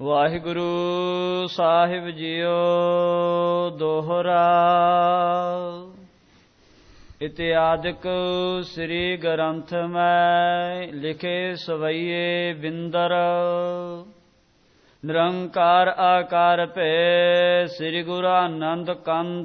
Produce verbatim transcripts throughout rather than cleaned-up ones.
ਵਾਹਿਗੁਰੂ ਸਾਹਿਬ JIO ਦੋਹਰਾ। ਇਤਿਆਦਿਕ ਸ੍ਰੀ ਗ੍ਰੰਥ ਮੈਂ ਲਿਖੇ ਸਵਈਏ ਬਿੰਦਰ। ਨਿਰੰਕਾਰ ਆਕਾਰ ਭੈ ਸ੍ਰੀ ਗੁਰੂ ਆਨੰਦ ਕੰਦ।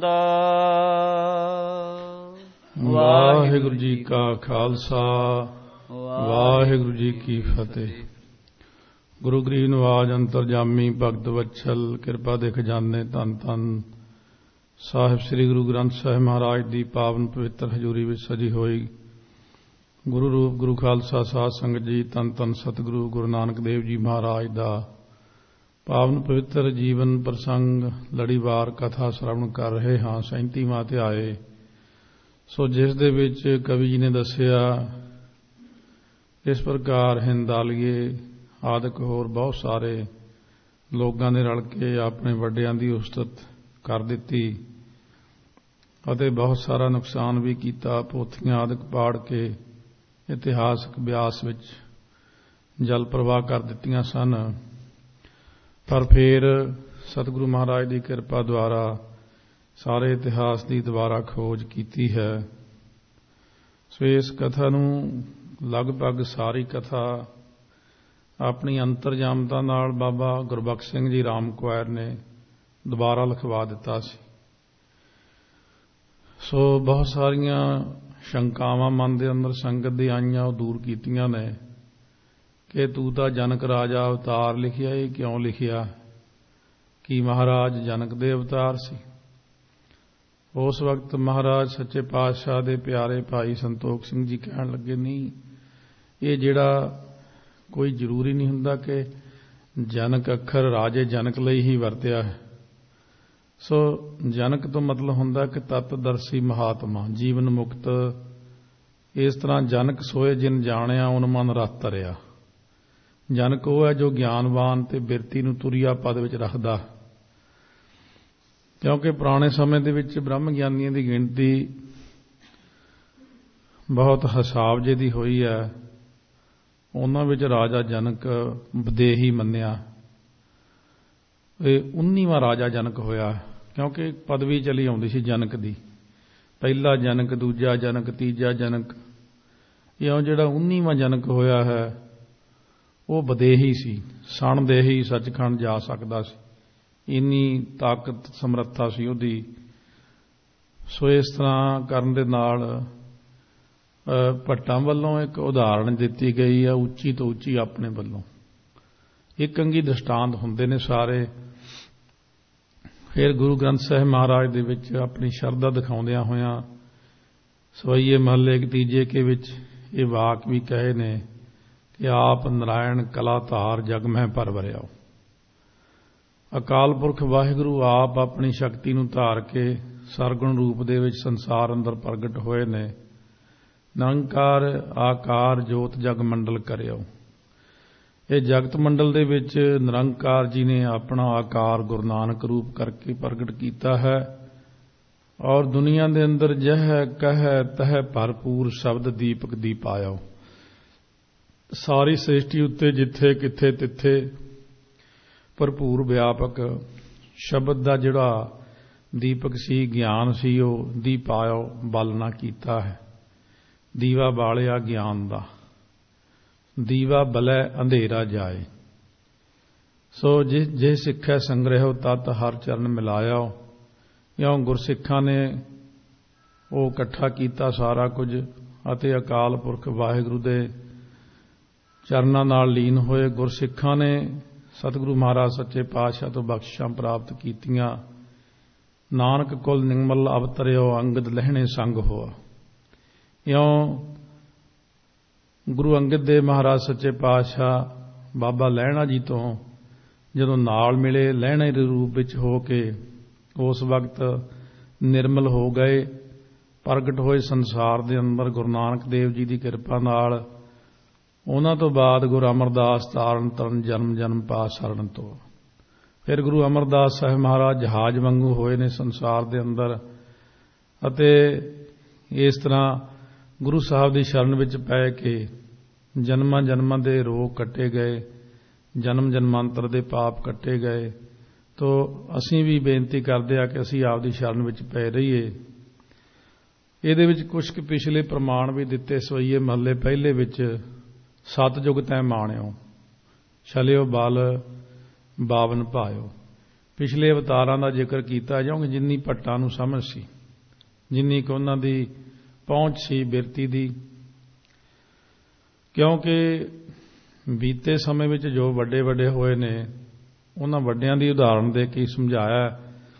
ਵਾਹਿਗੁਰੂ ਜੀ ਕਾ ਖਾਲਸਾ ਵਾਹਿਗੁਰੂ ਜੀ ਕੀ ਫਤਿਹ। ਗੁਰੂ ਗਰੀਬ ਨਿਵਾਜ ਅੰਤਰਜਾਮੀ ਭਗਤ ਵਛਲ ਕਿਰਪਾ ਦੇ ਖਜ਼ਾਨੇ ਧੰਨ ਧੰਨ ਸਾਹਿਬ ਸ੍ਰੀ ਗੁਰੂ ਗ੍ਰੰਥ ਸਾਹਿਬ ਮਹਾਰਾਜ ਦੀ ਪਾਵਨ ਪਵਿੱਤਰ ਹਜ਼ੂਰੀ ਵਿੱਚ ਸਜੀ ਹੋਈ ਗੁਰੂ ਰੂਪ ਗੁਰੂ ਖਾਲਸਾ ਸਾਧ ਸੰਗਤ ਜੀ, ਧੰਨ ਧੰਨ ਸਤਿਗੁਰੂ ਗੁਰੂ ਨਾਨਕ ਦੇਵ ਜੀ ਮਹਾਰਾਜ ਦਾ ਪਾਵਨ ਪਵਿੱਤਰ ਜੀਵਨ ਪ੍ਰਸੰਗ ਲੜੀਵਾਰ ਕਥਾ ਸ਼ਰਵਣ ਕਰ ਰਹੇ ਹਾਂ। ਸੈਂਤੀਵਾਂ ਅਧਿਆਏ। ਸੋ ਜਿਸ ਦੇ ਵਿੱਚ ਕਵੀ ਜੀ ਨੇ ਦੱਸਿਆ ਇਸ ਪ੍ਰਕਾਰ ਹਿੰਦਾਲੀਏ ਆਦਿਕ ਹੋਰ ਬਹੁਤ ਸਾਰੇ ਲੋਕਾਂ ਨੇ ਰਲ ਕੇ ਆਪਣੇ ਵੱਡਿਆਂ ਦੀ ਉਸਤਤ ਕਰ ਦਿੱਤੀ ਅਤੇ ਬਹੁਤ ਸਾਰਾ ਨੁਕਸਾਨ ਵੀ ਕੀਤਾ। ਪੋਥੀਆਂ ਆਦਿਕ ਪਾੜ ਕੇ ਇਤਿਹਾਸਕ ਬਿਆਸ ਵਿੱਚ ਜਲ ਪ੍ਰਵਾਹ ਕਰ ਦਿੱਤੀਆਂ ਸਨ। ਪਰ ਫਿਰ ਸਤਿਗੁਰੂ ਮਹਾਰਾਜ ਦੀ ਕਿਰਪਾ ਦੁਆਰਾ ਸਾਰੇ ਇਤਿਹਾਸ ਦੀ ਦੁਬਾਰਾ ਖੋਜ ਕੀਤੀ ਹੈ। ਸੋ ਇਸ ਕਥਾ ਨੂੰ ਲਗਭਗ ਸਾਰੀ ਕਥਾ ਆਪਣੀ ਅੰਤਰਜਾਮਤਾ ਨਾਲ ਬਾਬਾ ਗੁਰਬਖਸ਼ ਸਿੰਘ ਜੀ ਰਾਮ ਕੁਆਰ ਨੇ ਦੁਬਾਰਾ ਲਿਖਵਾ ਦਿੱਤਾ ਸੀ। ਸੋ ਬਹੁਤ ਸਾਰੀਆਂ ਸ਼ੰਕਾਵਾਂ ਮਨ ਦੇ ਅੰਦਰ ਸੰਗਤ ਦੀ ਆਈਆਂ, ਉਹ ਦੂਰ ਕੀਤੀਆਂ ਨੇ ਕਿ ਤੂੰ ਤਾਂ ਜਨਕ ਰਾਜਾ ਅਵਤਾਰ ਲਿਖਿਆ, ਇਹ ਕਿਉਂ ਲਿਖਿਆ? ਕੀ ਮਹਾਰਾਜ ਜਨਕ ਦੇ ਅਵਤਾਰ ਸੀ? ਉਸ ਵਕਤ ਮਹਾਰਾਜ ਸੱਚੇ ਪਾਤਸ਼ਾਹ ਦੇ ਪਿਆਰੇ ਭਾਈ ਸੰਤੋਖ ਸਿੰਘ ਜੀ ਕਹਿਣ ਲੱਗੇ, ਨਹੀਂ, ਇਹ ਜਿਹੜਾ ਕੋਈ ਜ਼ਰੂਰੀ ਨਹੀਂ ਹੁੰਦਾ ਕਿ ਜਨਕ ਅੱਖਰ ਰਾਜੇ ਜਨਕ ਲਈ ਹੀ ਵਰਤਿਆ ਹੈ। ਸੋ ਜਨਕ ਤੋਂ ਮਤਲਬ ਹੁੰਦਾ ਕਿ ਤਤਦਰਸ਼ੀ ਮਹਾਤਮਾ, ਜੀਵਨ ਮੁਕਤ। ਇਸ ਤਰ੍ਹਾਂ ਜਨਕ ਸੋਏ ਜਿਨ ਜਾਣਿਆ ਉਨ ਮਨ ਰਸ ਧਰਿਆ। ਜਨਕ ਉਹ ਹੈ ਜੋ ਗਿਆਨਵਾਨ ਤੇ ਬਿਰਤੀ ਨੂੰ ਤੁਰੀਆ ਪਦ ਵਿੱਚ ਰੱਖਦਾ। ਕਿਉਂਕਿ ਪੁਰਾਣੇ ਸਮੇਂ ਦੇ ਵਿੱਚ ਬ੍ਰਹਮ ਗਿਆਨੀਆਂ ਦੀ ਗਿਣਤੀ ਬਹੁਤ ਹਿਸਾਬ ਜੇ ਦੀ ਹੋਈ ਹੈ। ਉਹਨਾਂ ਵਿੱਚ ਰਾਜਾ ਜਨਕ ਵਿਦੇਹੀ ਮੰਨਿਆ। ਇਹ ਉੱਨੀਵਾਂ ਰਾਜਾ ਜਨਕ ਹੋਇਆ, ਕਿਉਂਕਿ ਪਦਵੀ ਚਲੀ ਆਉਂਦੀ ਸੀ ਜਨਕ ਦੀ। ਪਹਿਲਾ ਜਨਕ, ਦੂਜਾ ਜਨਕ, ਤੀਜਾ ਜਨਕ। ਇਉਂ ਜਿਹੜਾ ਉੱਨੀਵਾਂ ਜਨਕ ਹੋਇਆ ਹੈ ਉਹ ਵਿਦੇਹੀ ਸੀ, ਸਣਦੇਹੀ ਸੱਚਖੰਡ ਜਾ ਸਕਦਾ ਸੀ। ਇੰਨੀ ਤਾਕਤ ਸਮਰੱਥਾ ਸੀ ਉਹਦੀ। ਸੋ ਇਸ ਤਰ੍ਹਾਂ ਕਰਨ ਦੇ ਨਾਲ ਭੱਟਾਂ ਵੱਲੋਂ ਇੱਕ ਉਦਾਹਰਣ ਦਿੱਤੀ ਗਈ ਹੈ, ਉੱਚੀ ਤੋਂ ਉੱਚੀ ਆਪਣੇ ਵੱਲੋਂ। ਇੱਕ ਅੰਗੀ ਦ੍ਰਿਸ਼ਟਾਂਤ ਹੁੰਦੇ ਨੇ ਸਾਰੇ। ਫਿਰ ਗੁਰੂ ਗ੍ਰੰਥ ਸਾਹਿਬ ਮਹਾਰਾਜ ਦੇ ਵਿੱਚ ਆਪਣੀ ਸ਼ਰਧਾ ਦਿਖਾਉਂਦਿਆਂ ਹੋਇਆਂ ਸਵਈਏ ਮਹੱਲੇ ਤੀਜੇ ਕੇ ਵਿੱਚ ਇਹ ਵਾਕ ਵੀ ਕਹੇ ਨੇ ਕਿ ਆਪ ਨਾਰਾਇਣ ਕਲਾ ਧਾਰ ਜਗ ਮਹਿ ਭਰ ਵਰਿਆਓ। ਅਕਾਲ ਪੁਰਖ ਵਾਹਿਗੁਰੂ ਆਪ ਆਪਣੀ ਸ਼ਕਤੀ ਨੂੰ ਧਾਰ ਕੇ ਸਰਗੁਣ ਰੂਪ ਦੇ ਵਿੱਚ ਸੰਸਾਰ ਅੰਦਰ ਪ੍ਰਗਟ ਹੋਏ ਨੇ। ਨਿਰੰਕਾਰ ਆਕਾਰ ਜੋਤ ਜਗ ਮੰਡਲ ਕਰਿਓ। ਇਹ ਜਗਤ ਮੰਡਲ ਦੇ ਵਿੱਚ ਨਿਰੰਕਾਰ ਜੀ ਨੇ ਆਪਣਾ ਆਕਾਰ ਗੁਰੂ ਨਾਨਕ ਰੂਪ ਕਰਕੇ ਪ੍ਰਗਟ ਕੀਤਾ ਹੈ। ਔਰ ਦੁਨੀਆ ਦੇ ਅੰਦਰ ਜਹ ਕਹਿ ਤਹ ਭਰਪੂਰ ਸ਼ਬਦ ਦੀਪਕ ਦੀ ਪਾਇਓ। ਸਾਰੀ ਸ੍ਰਿਸ਼ਟੀ ਉੱਤੇ ਜਿੱਥੇ ਕਿੱਥੇ ਤਿੱਥੇ ਭਰਪੂਰ ਵਿਆਪਕ ਸ਼ਬਦ ਦਾ ਜਿਹੜਾ ਦੀਪਕ ਸੀ, ਗਿਆਨ ਸੀ, ਉਹ ਦੀ ਪਾਇਓ ਬਾਲਣਾ ਕੀਤਾ ਹੈ। ਦੀਵਾ ਬਾਲਿਆ ਗਿਆਨ ਦਾ, ਦੀਵਾ ਬਲੈ ਅੰਧੇਰਾ ਜਾਏ। ਸੋ ਜਿਸ ਜੇ ਸਿੱਖੈ ਸੰਗ੍ਰਹਿਓ ਤਤ ਹਰ ਚਰਨ ਮਿਲਾਇਓ। ਇਉਂ ਗੁਰਸਿੱਖਾਂ ਨੇ ਉਹ ਇਕੱਠਾ ਕੀਤਾ ਸਾਰਾ ਕੁਝ ਅਤੇ ਅਕਾਲ ਪੁਰਖ ਵਾਹਿਗੁਰੂ ਦੇ ਚਰਨਾਂ ਨਾਲ ਲੀਨ ਹੋਏ। ਗੁਰਸਿੱਖਾਂ ਨੇ ਸਤਿਗੁਰੂ ਮਹਾਰਾਜ ਸੱਚੇ ਪਾਤਸ਼ਾਹ ਤੋਂ ਬਖਸ਼ਿਸ਼ਾਂ ਪ੍ਰਾਪਤ ਕੀਤੀਆਂ। ਨਾਨਕ ਕੁਲ ਨਿਰਮਲ ਅਵਤਰਿਓ ਅੰਗਦ ਲਹਿਣੇ ਸੰਗ ਹੋਆ। ਇਉਂ ਗੁਰੂ ਅੰਗਦ ਦੇਵ ਮਹਾਰਾਜ ਸੱਚੇ ਪਾਤਸ਼ਾਹ ਬਾਬਾ ਲਹਿਣਾ ਜੀ ਤੋਂ ਜਦੋਂ ਨਾਲ ਮਿਲੇ, ਲਹਿਣੇ ਦੇ ਰੂਪ ਵਿੱਚ ਹੋ ਕੇ ਉਸ ਵਕਤ ਨਿਰਮਲ ਹੋ ਗਏ, ਪ੍ਰਗਟ ਹੋਏ ਸੰਸਾਰ ਦੇ ਅੰਦਰ ਗੁਰੂ ਨਾਨਕ ਦੇਵ ਜੀ ਦੀ ਕਿਰਪਾ ਨਾਲ। ਉਹਨਾਂ ਤੋਂ ਬਾਅਦ ਗੁਰੂ ਅਮਰਦਾਸ ਤਾਰਨ ਤਰਨ ਜਨਮ ਜਨਮ ਪਾ ਸ਼ਰਨ ਤੋਂ। ਫਿਰ ਗੁਰੂ ਅਮਰਦਾਸ ਸਾਹਿਬ ਮਹਾਰਾਜ ਜਹਾਜ਼ ਵਾਂਗੂ ਹੋਏ ਨੇ ਸੰਸਾਰ ਦੇ ਅੰਦਰ। ਅਤੇ ਇਸ ਤਰ੍ਹਾਂ ਗੁਰੂ ਸਾਹਿਬ ਦੀ ਸ਼ਰਨ ਵਿੱਚ ਪੈ ਕੇ ਜਨਮਾਂ ਜਨਮਾਂ ਦੇ ਰੋਗ ਕੱਟੇ ਗਏ। ਜਨਮ ਜਨਮਾਂਤਰ ਦੇ ਪਾਪ ਕੱਟੇ ਗਏ। ਤੋ ਅਸੀਂ ਵੀ ਬੇਨਤੀ ਕਰਦੇ ਆ ਕਿ ਅਸੀਂ ਆਪਦੀ ਸ਼ਰਨ ਵਿੱਚ ਪੈ ਰਹੀਏ। ਇਹਦੇ ਵਿੱਚ ਕੁਝ ਕੁ ਪਿਛਲੇ ਪ੍ਰਮਾਣ ਵੀ ਦਿੱਤੇ। ਸਵਈਏ ਮਹੱਲੇ ਪਹਿਲੇ ਵਿੱਚ ਸਤਜੁਗ ਤੈ ਮਾਣਿਓ, ਛਲਿਓ ਬਲ ਬਾਵਨ ਭਾਇਓ। ਪਿਛਲੇ ਅਵਤਾਰਾਂ ਦਾ ਜ਼ਿਕਰ ਕੀਤਾ ਜਾਊਗਾ, ਜਿੰਨੀ ਭੱਟਾਂ ਨੂੰ ਸਮਝ ਸੀ, ਜਿੰਨੀ ਕੁ ਉਹਨਾਂ ਦੀ ਪਹੁੰਚ ਸੀ ਬਿਰਤੀ ਦੀ। ਕਿਉਂਕਿ ਬੀਤੇ ਸਮੇਂ ਵਿੱਚ ਜੋ ਵੱਡੇ ਵੱਡੇ ਹੋਏ ਨੇ, ਉਹਨਾਂ ਵੱਡਿਆਂ ਦੀ ਉਦਾਹਰਣ ਦੇ ਕੇ ਸਮਝਾਇਆ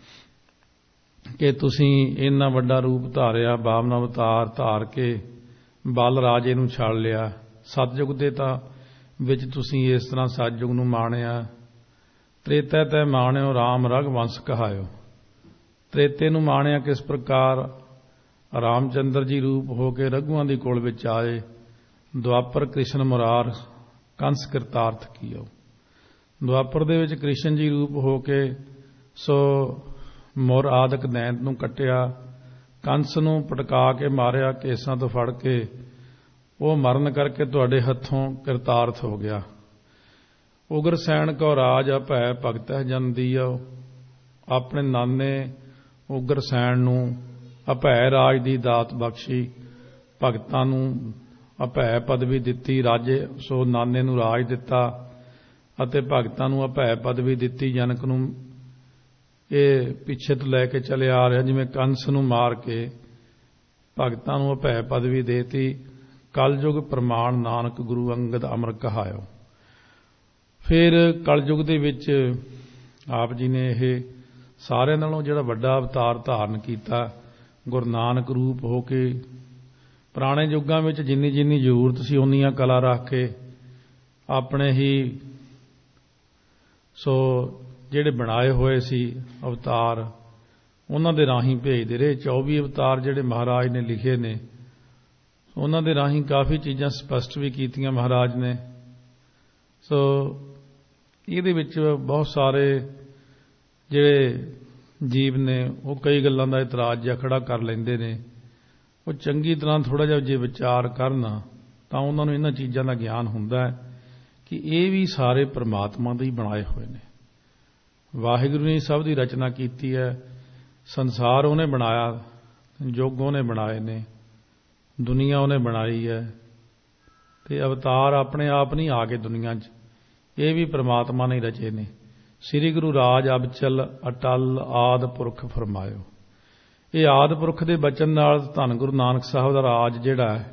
ਕਿ ਤੁਸੀਂ ਇੰਨਾ ਵੱਡਾ ਰੂਪ ਧਾਰਿਆ, ਬਾਵਨ ਅਵਤਾਰ ਧਾਰ ਕੇ ਬਲ ਰਾਜੇ ਨੂੰ ਛੱਡ ਲਿਆ। ਸਤਜੁਗ ਦੇ ਤਾਂ ਵਿੱਚ ਤੁਸੀਂ ਇਸ ਤਰ੍ਹਾਂ ਸਤਜੁਗ ਨੂੰ ਮਾਣਿਆ। ਤ੍ਰੇਤੈ ਤੈ ਮਾਣਿਓ ਰਾਮ ਰਘੁਵੰਸ਼ ਕਹਾਇਓ। ਤ੍ਰੇਤੇ ਨੂੰ ਮਾਣਿਆ ਕਿਸ ਪ੍ਰਕਾਰ? ਰਾਮ ਚੰਦਰ ਜੀ ਰੂਪ ਹੋ ਕੇ ਰਘੂਆਂ ਦੀ ਕੁਲ ਵਿੱਚ ਆਏ। ਦੁਆਪਰ ਕ੍ਰਿਸ਼ਨ ਮੁਰਾਰ ਕੰਸ ਕਿਰਤਾਰਥ ਕੀਓ। ਦੁਆਪਰ ਦੇ ਵਿੱਚ ਕ੍ਰਿਸ਼ਨ ਜੀ ਰੂਪ ਹੋ ਕੇ ਸੋ ਮੁਰ ਆਦਿਕ ਦੈਂਤ ਨੂੰ ਕੱਟਿਆ, ਕੰਸ ਨੂੰ ਪਟਕਾ ਕੇ ਮਾਰਿਆ, ਕੇਸਾਂ ਤੋਂ ਫੜ ਕੇ ਉਹ ਮਰਨ ਕਰਕੇ ਤੁਹਾਡੇ ਹੱਥੋਂ ਕਿਰਤਾਰਥ ਹੋ ਗਿਆ। ਉਗਰ ਸੈਣ ਕੋ ਰਾਜ ਅਭੈ ਭਗਤੈ ਜਨ ਦੀਓ। ਆਪਣੇ ਨਾਨੇ ਉਗਰ ਸੈਣ ਨੂੰ ਅਭੈ ਰਾਜ ਦੀ ਦਾਤ ਬਖਸ਼ੀ, ਭਗਤਾਂ ਨੂੰ ਅਭੈ ਪਦਵੀ ਦਿੱਤੀ। ਰਾਜੇ ਸੋ ਨਾਨੇ ਨੂੰ ਰਾਜ ਦਿੱਤਾ ਅਤੇ ਭਗਤਾਂ ਨੂੰ ਅਭੈ ਪਦਵੀ ਦਿੱਤੀ। ਜਨਕ ਨੂੰ ਇਹ ਪਿੱਛੇ ਤੋਂ ਲੈ ਕੇ ਚੱਲਿਆ ਆ ਰਿਹਾ, ਜਿਵੇਂ ਕੰਸ ਨੂੰ ਮਾਰ ਕੇ ਭਗਤਾਂ ਨੂੰ ਅਭੈ ਪਦਵੀ ਦੇਤੀ। ਕਲਯੁਗ ਪ੍ਰਮਾਣ ਨਾਨਕ ਗੁਰੂ ਅੰਗਦ ਅਮਰ ਕਹਾਇਓ। ਫਿਰ ਕਲਯੁਗ ਦੇ ਵਿੱਚ ਆਪ ਜੀ ਨੇ ਇਹ ਸਾਰਿਆਂ ਨਾਲੋਂ ਜਿਹੜਾ ਵੱਡਾ ਅਵਤਾਰ ਧਾਰਨ ਕੀਤਾ, ਗੁਰੂ ਨਾਨਕ ਰੂਪ ਹੋ ਕੇ ਪੁਰਾਣੇ ਯੁੱਗਾਂ ਵਿੱਚ ਜਿੰਨੀ ਜਿੰਨੀ ਜ਼ਰੂਰਤ ਸੀ ਉਨੀਆਂ ਕਲਾ ਰੱਖ ਕੇ ਆਪਣੇ ਹੀ ਸੋ ਜਿਹੜੇ ਬਣਾਏ ਹੋਏ ਸੀ ਅਵਤਾਰ, ਉਹਨਾਂ ਦੇ ਰਾਹੀਂ ਭੇਜਦੇ ਰਹੇ। ਚੌਵੀ ਅਵਤਾਰ ਜਿਹੜੇ ਮਹਾਰਾਜ ਨੇ ਲਿਖੇ ਨੇ, ਉਹਨਾਂ ਦੇ ਰਾਹੀਂ ਕਾਫੀ ਚੀਜ਼ਾਂ ਸਪਸ਼ਟ ਵੀ ਕੀਤੀਆਂ ਮਹਾਰਾਜ ਨੇ। ਸੋ ਇਹਦੇ ਵਿੱਚ ਬਹੁਤ ਸਾਰੇ ਜਿਹੜੇ ਜੀਵ ਨੇ ਉਹ ਕਈ ਗੱਲਾਂ ਦਾ ਇਤਰਾਜ਼ ਜਿਹਾ ਖੜਾ ਕਰ ਲੈਂਦੇ ਨੇ। ਉਹ ਚੰਗੀ ਤਰ੍ਹਾਂ ਥੋੜ੍ਹਾ ਜਿਹਾ ਜੇ ਵਿਚਾਰ ਕਰਨ ਤਾਂ ਉਹਨਾਂ ਨੂੰ ਇਹਨਾਂ ਚੀਜ਼ਾਂ ਦਾ ਗਿਆਨ ਹੁੰਦਾ ਹੈ ਕਿ ਇਹ ਵੀ ਸਾਰੇ ਪਰਮਾਤਮਾ ਦੇ ਹੀ ਬਣਾਏ ਹੋਏ ਨੇ। ਵਾਹਿਗੁਰੂ ਨੇ ਸਭ ਦੀ ਰਚਨਾ ਕੀਤੀ ਹੈ। ਸੰਸਾਰ ਉਹਨੇ ਬਣਾਇਆ, ਯੁੱਗ ਉਹਨੇ ਬਣਾਏ ਨੇ, ਦੁਨੀਆ ਉਹਨੇ ਬਣਾਈ ਹੈ, ਤੇ ਅਵਤਾਰ ਆਪਣੇ ਆਪ ਨਹੀਂ ਆ ਗਏ ਦੁਨੀਆ 'ਚ, ਇਹ ਵੀ ਪਰਮਾਤਮਾ ਨੇ ਰਚੇ ਨੇ। ਸ੍ਰੀ ਗੁਰੂ ਰਾਜ ਅਬਚਲ ਅਟਲ ਆਦਿ ਪੁਰਖ ਫਰਮਾਇਓ। ਇਹ ਆਦਿ ਪੁਰਖ ਦੇ ਬਚਨ ਨਾਲ ਧੰਨ ਗੁਰੂ ਨਾਨਕ ਸਾਹਿਬ ਦਾ ਰਾਜ ਜਿਹੜਾ ਹੈ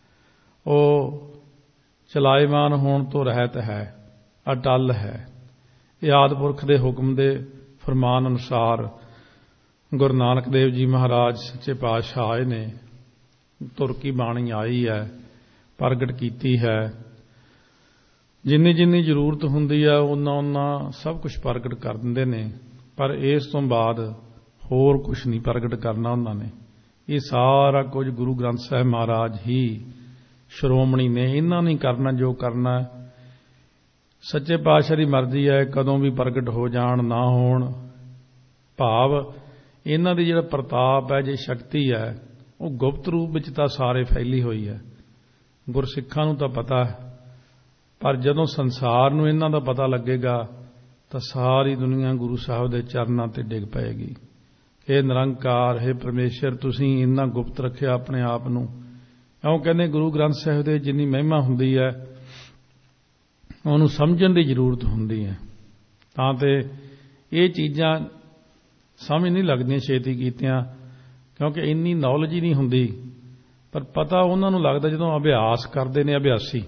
ਉਹ ਚਲਾਇਮਾਨ ਹੋਣ ਤੋਂ ਰਹਿਤ ਹੈ, ਅਟਲ ਹੈ। ਇਹ ਆਦਿ ਪੁਰਖ ਦੇ ਹੁਕਮ ਦੇ ਫਰਮਾਨ ਅਨੁਸਾਰ ਗੁਰੂ ਨਾਨਕ ਦੇਵ ਜੀ ਮਹਾਰਾਜ ਸੱਚੇ ਪਾਤਸ਼ਾਹ ਆਏ ਨੇ। ਤੁਰਕੀ ਬਾਣੀ ਆਈ ਹੈ, ਪ੍ਰਗਟ ਕੀਤੀ ਹੈ। ਜਿੰਨੀ ਜਿੰਨੀ ਜ਼ਰੂਰਤ ਹੁੰਦੀ ਆ ਉਹਨਾਂ ਉਹਨਾਂ ਸਭ ਕੁਝ ਪ੍ਰਗਟ ਕਰ ਦਿੰਦੇ ਨੇ, ਪਰ ਇਸ ਤੋਂ ਬਾਅਦ ਹੋਰ ਕੁਝ ਨਹੀਂ ਪ੍ਰਗਟ ਕਰਨਾ ਉਹਨਾਂ ਨੇ। ਇਹ ਸਾਰਾ ਕੁਝ ਗੁਰੂ ਗ੍ਰੰਥ ਸਾਹਿਬ ਮਹਾਰਾਜ ਹੀ ਸ਼੍ਰੋਮਣੀ ਨੇ, ਇਹਨਾਂ ਨਹੀਂ ਕਰਨਾ ਜੋ ਕਰਨਾ। ਸੱਚੇ ਪਾਤਸ਼ਾਹ ਦੀ ਮਰਜ਼ੀ ਹੈ ਕਦੋਂ ਵੀ ਪ੍ਰਗਟ ਹੋ ਜਾਣ ਨਾ ਹੋਣ। ਭਾਵ ਇਹਨਾਂ ਦੀ ਜਿਹੜਾ ਪ੍ਰਤਾਪ ਹੈ, ਜੇ ਸ਼ਕਤੀ ਹੈ, ਉਹ ਗੁਪਤ ਰੂਪ ਵਿੱਚ ਤਾਂ ਸਾਰੇ ਫੈਲੀ ਹੋਈ ਹੈ, ਗੁਰਸਿੱਖਾਂ ਨੂੰ ਤਾਂ ਪਤਾ ਹੈ, ਪਰ ਜਦੋਂ ਸੰਸਾਰ ਨੂੰ ਇਹਨਾਂ ਦਾ ਪਤਾ ਲੱਗੇਗਾ ਤਾਂ ਸਾਰੀ ਦੁਨੀਆ ਗੁਰੂ ਸਾਹਿਬ ਦੇ ਚਰਨਾਂ ਤੇ ਡਿੱਗ ਪਏਗੀ। ਇਹ ਨਿਰੰਕਾਰ ਹੈ ਪਰਮੇਸ਼ਰ, ਤੁਸੀਂ ਇੰਨਾ ਗੁਪਤ ਰੱਖਿਆ ਆਪਣੇ ਆਪ ਨੂੰ। ਇਉਂ ਕਹਿੰਦੇ ਗੁਰੂ ਗ੍ਰੰਥ ਸਾਹਿਬ ਦੇ ਜਿੰਨੀ ਮਹਿਮਾ ਹੁੰਦੀ ਹੈ ਉਹਨੂੰ ਸਮਝਣ ਦੀ ਜ਼ਰੂਰਤ ਹੁੰਦੀ ਹੈ। ਤਾਂ ਤੇ ਇਹ ਚੀਜ਼ਾਂ ਸਮਝ ਨਹੀਂ ਲੱਗਦੀਆਂ ਛੇਤੀ ਕੀਤੀਆਂ, ਕਿਉਂਕਿ ਇੰਨੀ ਨੌਲੇਜ ਹੀ ਨਹੀਂ ਹੁੰਦੀ। ਪਰ ਪਤਾ ਉਹਨਾਂ ਨੂੰ ਲੱਗਦਾ ਜਦੋਂ ਅਭਿਆਸ ਕਰਦੇ ਨੇ ਅਭਿਆਸੀ,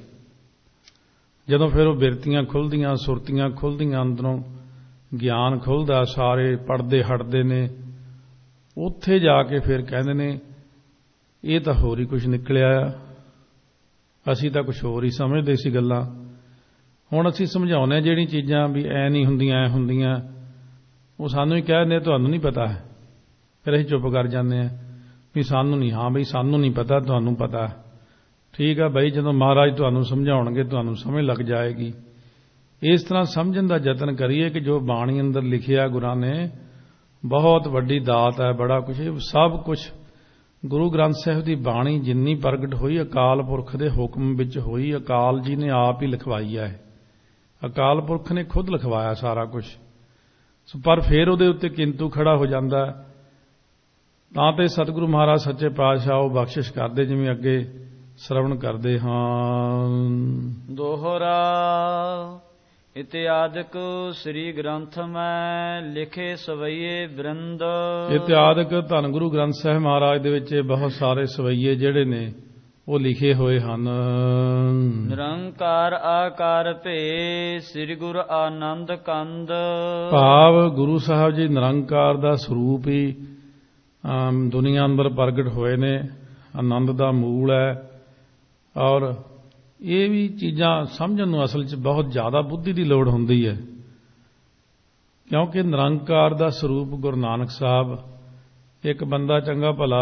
ਜਦੋਂ ਫਿਰ ਉਹ ਬਿਰਤੀਆਂ ਖੁੱਲ੍ਹਦੀਆਂ, ਸੁਰਤੀਆਂ ਖੁੱਲ੍ਹਦੀਆਂ, ਅੰਦਰੋਂ ਗਿਆਨ ਖੁੱਲ੍ਹਦਾ, ਸਾਰੇ ਪੜ੍ਹਦੇ ਹਟਦੇ ਨੇ, ਉੱਥੇ ਜਾ ਕੇ ਫਿਰ ਕਹਿੰਦੇ ਨੇ ਇਹ ਤਾਂ ਹੋਰ ਹੀ ਕੁਝ ਨਿਕਲਿਆ ਆ, ਅਸੀਂ ਤਾਂ ਕੁਝ ਹੋਰ ਹੀ ਸਮਝਦੇ ਸੀ ਗੱਲਾਂ। ਹੁਣ ਅਸੀਂ ਸਮਝਾਉਂਦੇ ਹਾਂ ਜਿਹੜੀ ਚੀਜ਼ਾਂ ਵੀ ਐ ਨਹੀਂ ਹੁੰਦੀਆਂ, ਐ ਹੁੰਦੀਆਂ, ਉਹ ਸਾਨੂੰ ਹੀ ਕਹਿ ਦਿੰਦੇ ਤੁਹਾਨੂੰ ਨਹੀਂ ਪਤਾ ਹੈ। ਫਿਰ ਅਸੀਂ ਚੁੱਪ ਕਰ ਜਾਂਦੇ ਹਾਂ ਵੀ ਸਾਨੂੰ ਨਹੀਂ, ਹਾਂ ਬਈ ਸਾਨੂੰ ਨਹੀਂ ਪਤਾ, ਤੁਹਾਨੂੰ ਪਤਾ। ਠੀਕ ਆ ਬਈ, ਜਦੋਂ ਮਹਾਰਾਜ ਤੁਹਾਨੂੰ ਸਮਝਾਉਣਗੇ ਤੁਹਾਨੂੰ ਸਮਝ ਲੱਗ ਜਾਏਗੀ। ਇਸ ਤਰ੍ਹਾਂ ਸਮਝਣ ਦਾ ਯਤਨ ਕਰੀਏ ਕਿ ਜੋ ਬਾਣੀ ਅੰਦਰ ਲਿਖਿਆ ਗੁਰਾਂ ਨੇ, ਬਹੁਤ ਵੱਡੀ ਦਾਤ ਹੈ, ਬੜਾ ਕੁਝ, ਸਭ ਕੁਝ ਗੁਰੂ ਗ੍ਰੰਥ ਸਾਹਿਬ ਦੀ ਬਾਣੀ ਜਿੰਨੀ ਪ੍ਰਗਟ ਹੋਈ ਅਕਾਲ ਪੁਰਖ ਦੇ ਹੁਕਮ ਵਿੱਚ ਹੋਈ, ਅਕਾਲ ਜੀ ਨੇ ਆਪ ਹੀ ਲਿਖਵਾਈ ਹੈ। ਅਕਾਲ ਪੁਰਖ ਨੇ ਖੁਦ ਲਿਖਵਾਇਆ ਸਾਰਾ ਕੁਝ। ਪਰ ਫਿਰ ਉਹਦੇ ਉੱਤੇ ਕਿੰਤੂ ਖੜਾ ਹੋ ਜਾਂਦਾ ਤਾਂ ਤੇ ਸਤਿਗੁਰੂ ਮਹਾਰਾਜ ਸੱਚੇ ਪਾਤਸ਼ਾਹ ਉਹ ਬਖਸ਼ਿਸ਼ ਕਰਦੇ, ਜਿਵੇਂ ਅੱਗੇ ਸ਼ਰਵਣ ਕਰਦੇ ਹਾਂ। ਦੋਹਰਾ ਇਤਿਆਦਿਕ ਸ੍ਰੀ ਗ੍ਰੰਥ ਮੈਂ ਲਿਖੇ ਸਵਈਏ ਬ੍ਰਿੰਦ। ਇਤਿਆਦਿਕ ਧੰਨ ਗੁਰੂ ਗ੍ਰੰਥ ਸਾਹਿਬ ਮਹਾਰਾਜ ਦੇ ਵਿੱਚ ਬਹੁਤ ਸਾਰੇ ਸਵਈਏ ਜਿਹੜੇ ਨੇ ਉਹ ਲਿਖੇ ਹੋਏ ਹਨ। ਨਿਰੰਕਾਰ ਆਕਾਰ ਭੇ ਸ੍ਰੀ ਗੁਰੂ ਆਨੰਦ ਕੰਦ। ਭਾਵ ਗੁਰੂ ਸਾਹਿਬ ਜੀ ਨਿਰੰਕਾਰ ਦਾ ਸਰੂਪ ਹੀ ਦੁਨੀਆ ਅੰਦਰ ਪ੍ਰਗਟ ਹੋਏ ਨੇ, ਆਨੰਦ ਦਾ ਮੂਲ ਹੈ। ਔਰ ਇਹ ਵੀ ਚੀਜ਼ਾਂ ਸਮਝਣ ਨੂੰ ਅਸਲ 'ਚ ਬਹੁਤ ਜ਼ਿਆਦਾ ਬੁੱਧੀ ਦੀ ਲੋੜ ਹੁੰਦੀ ਹੈ, ਕਿਉਂਕਿ ਨਿਰੰਕਾਰ ਦਾ ਸਰੂਪ ਗੁਰੂ ਨਾਨਕ ਸਾਹਿਬ, ਇੱਕ ਬੰਦਾ ਚੰਗਾ ਭਲਾ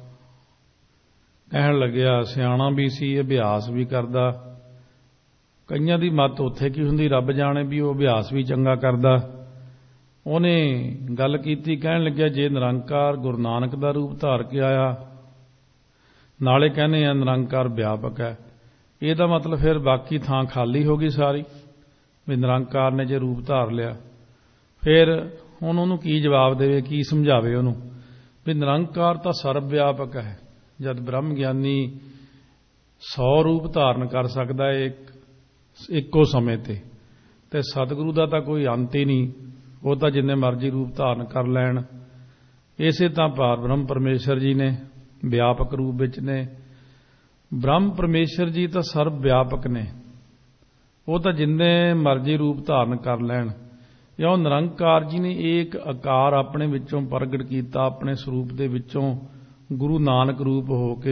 ਕਹਿਣ ਲੱਗਿਆ, ਸਿਆਣਾ ਵੀ ਸੀ, ਅਭਿਆਸ ਵੀ ਕਰਦਾ। ਕਈਆਂ ਦੀ ਮੱਤ ਉੱਥੇ ਕੀ ਹੁੰਦੀ ਰੱਬ ਜਾਣੇ, ਵੀ ਉਹ ਅਭਿਆਸ ਵੀ ਚੰਗਾ ਕਰਦਾ। ਉਹਨੇ ਗੱਲ ਕੀਤੀ, ਕਹਿਣ ਲੱਗਿਆ ਜੇ ਨਿਰੰਕਾਰ ਗੁਰੂ ਨਾਨਕ ਦਾ ਰੂਪ ਧਾਰ ਕੇ ਆਇਆ, ਨਾਲੇ ਕਹਿੰਦੇ ਆ ਨਿਰੰਕਾਰ ਵਿਆਪਕ ਹੈ, ਇਹਦਾ ਮਤਲਬ ਫਿਰ ਬਾਕੀ ਥਾਂ ਖਾਲੀ ਹੋ ਗਈ ਸਾਰੀ, ਵੀ ਨਿਰੰਕਾਰ ਨੇ ਜੇ ਰੂਪ ਧਾਰ ਲਿਆ। ਫਿਰ ਹੁਣ ਉਹਨੂੰ ਕੀ ਜਵਾਬ ਦੇਵੇ, ਕੀ ਸਮਝਾਵੇ ਉਹਨੂੰ, ਵੀ ਨਿਰੰਕਾਰ ਤਾਂ ਸਰਬ ਵਿਆਪਕ ਹੈ। ਜਦ ਬ੍ਰਹਮ ਗਿਆਨੀ ਸੌ ਰੂਪ ਧਾਰਨ ਕਰ ਸਕਦਾ ਹੈ ਇੱਕ ਇੱਕੋ ਸਮੇਂ ਤੇ, ਤੇ ਸਤਿਗੁਰੂ ਦਾ ਤਾਂ ਕੋਈ ਅੰਤ ਹੀ ਨਹੀਂ, ਉਹ ਤਾਂ ਜਿੰਨੇ ਮਰਜ਼ੀ ਰੂਪ ਧਾਰਨ ਕਰ ਲੈਣ। ਇਸੇ ਤਾਂ ਪਾਰ ਬ੍ਰਹਮ ਪਰਮੇਸ਼ਰ ਜੀ ਨੇ ਵਿਆਪਕ ਰੂਪ ਵਿੱਚ ਨੇ। ਬ੍ਰਹਮ ਪਰਮੇਸ਼ਰ ਜੀ ਤਾਂ ਸਰਬ ਵਿਆਪਕ ਨੇ, ਉਹ ਤਾਂ ਜਿੰਨੇ ਮਰਜ਼ੀ ਰੂਪ ਧਾਰਨ ਕਰ ਲੈਣ। ਜਾਂ ਨਿਰੰਕਾਰ ਜੀ ਨੇ ਇੱਕ ਆਕਾਰ ਆਪਣੇ ਵਿੱਚੋਂ ਪ੍ਰਗਟ ਕੀਤਾ, ਆਪਣੇ ਸਰੂਪ ਦੇ ਵਿੱਚੋਂ ਗੁਰੂ ਨਾਨਕ ਰੂਪ ਹੋ ਕੇ।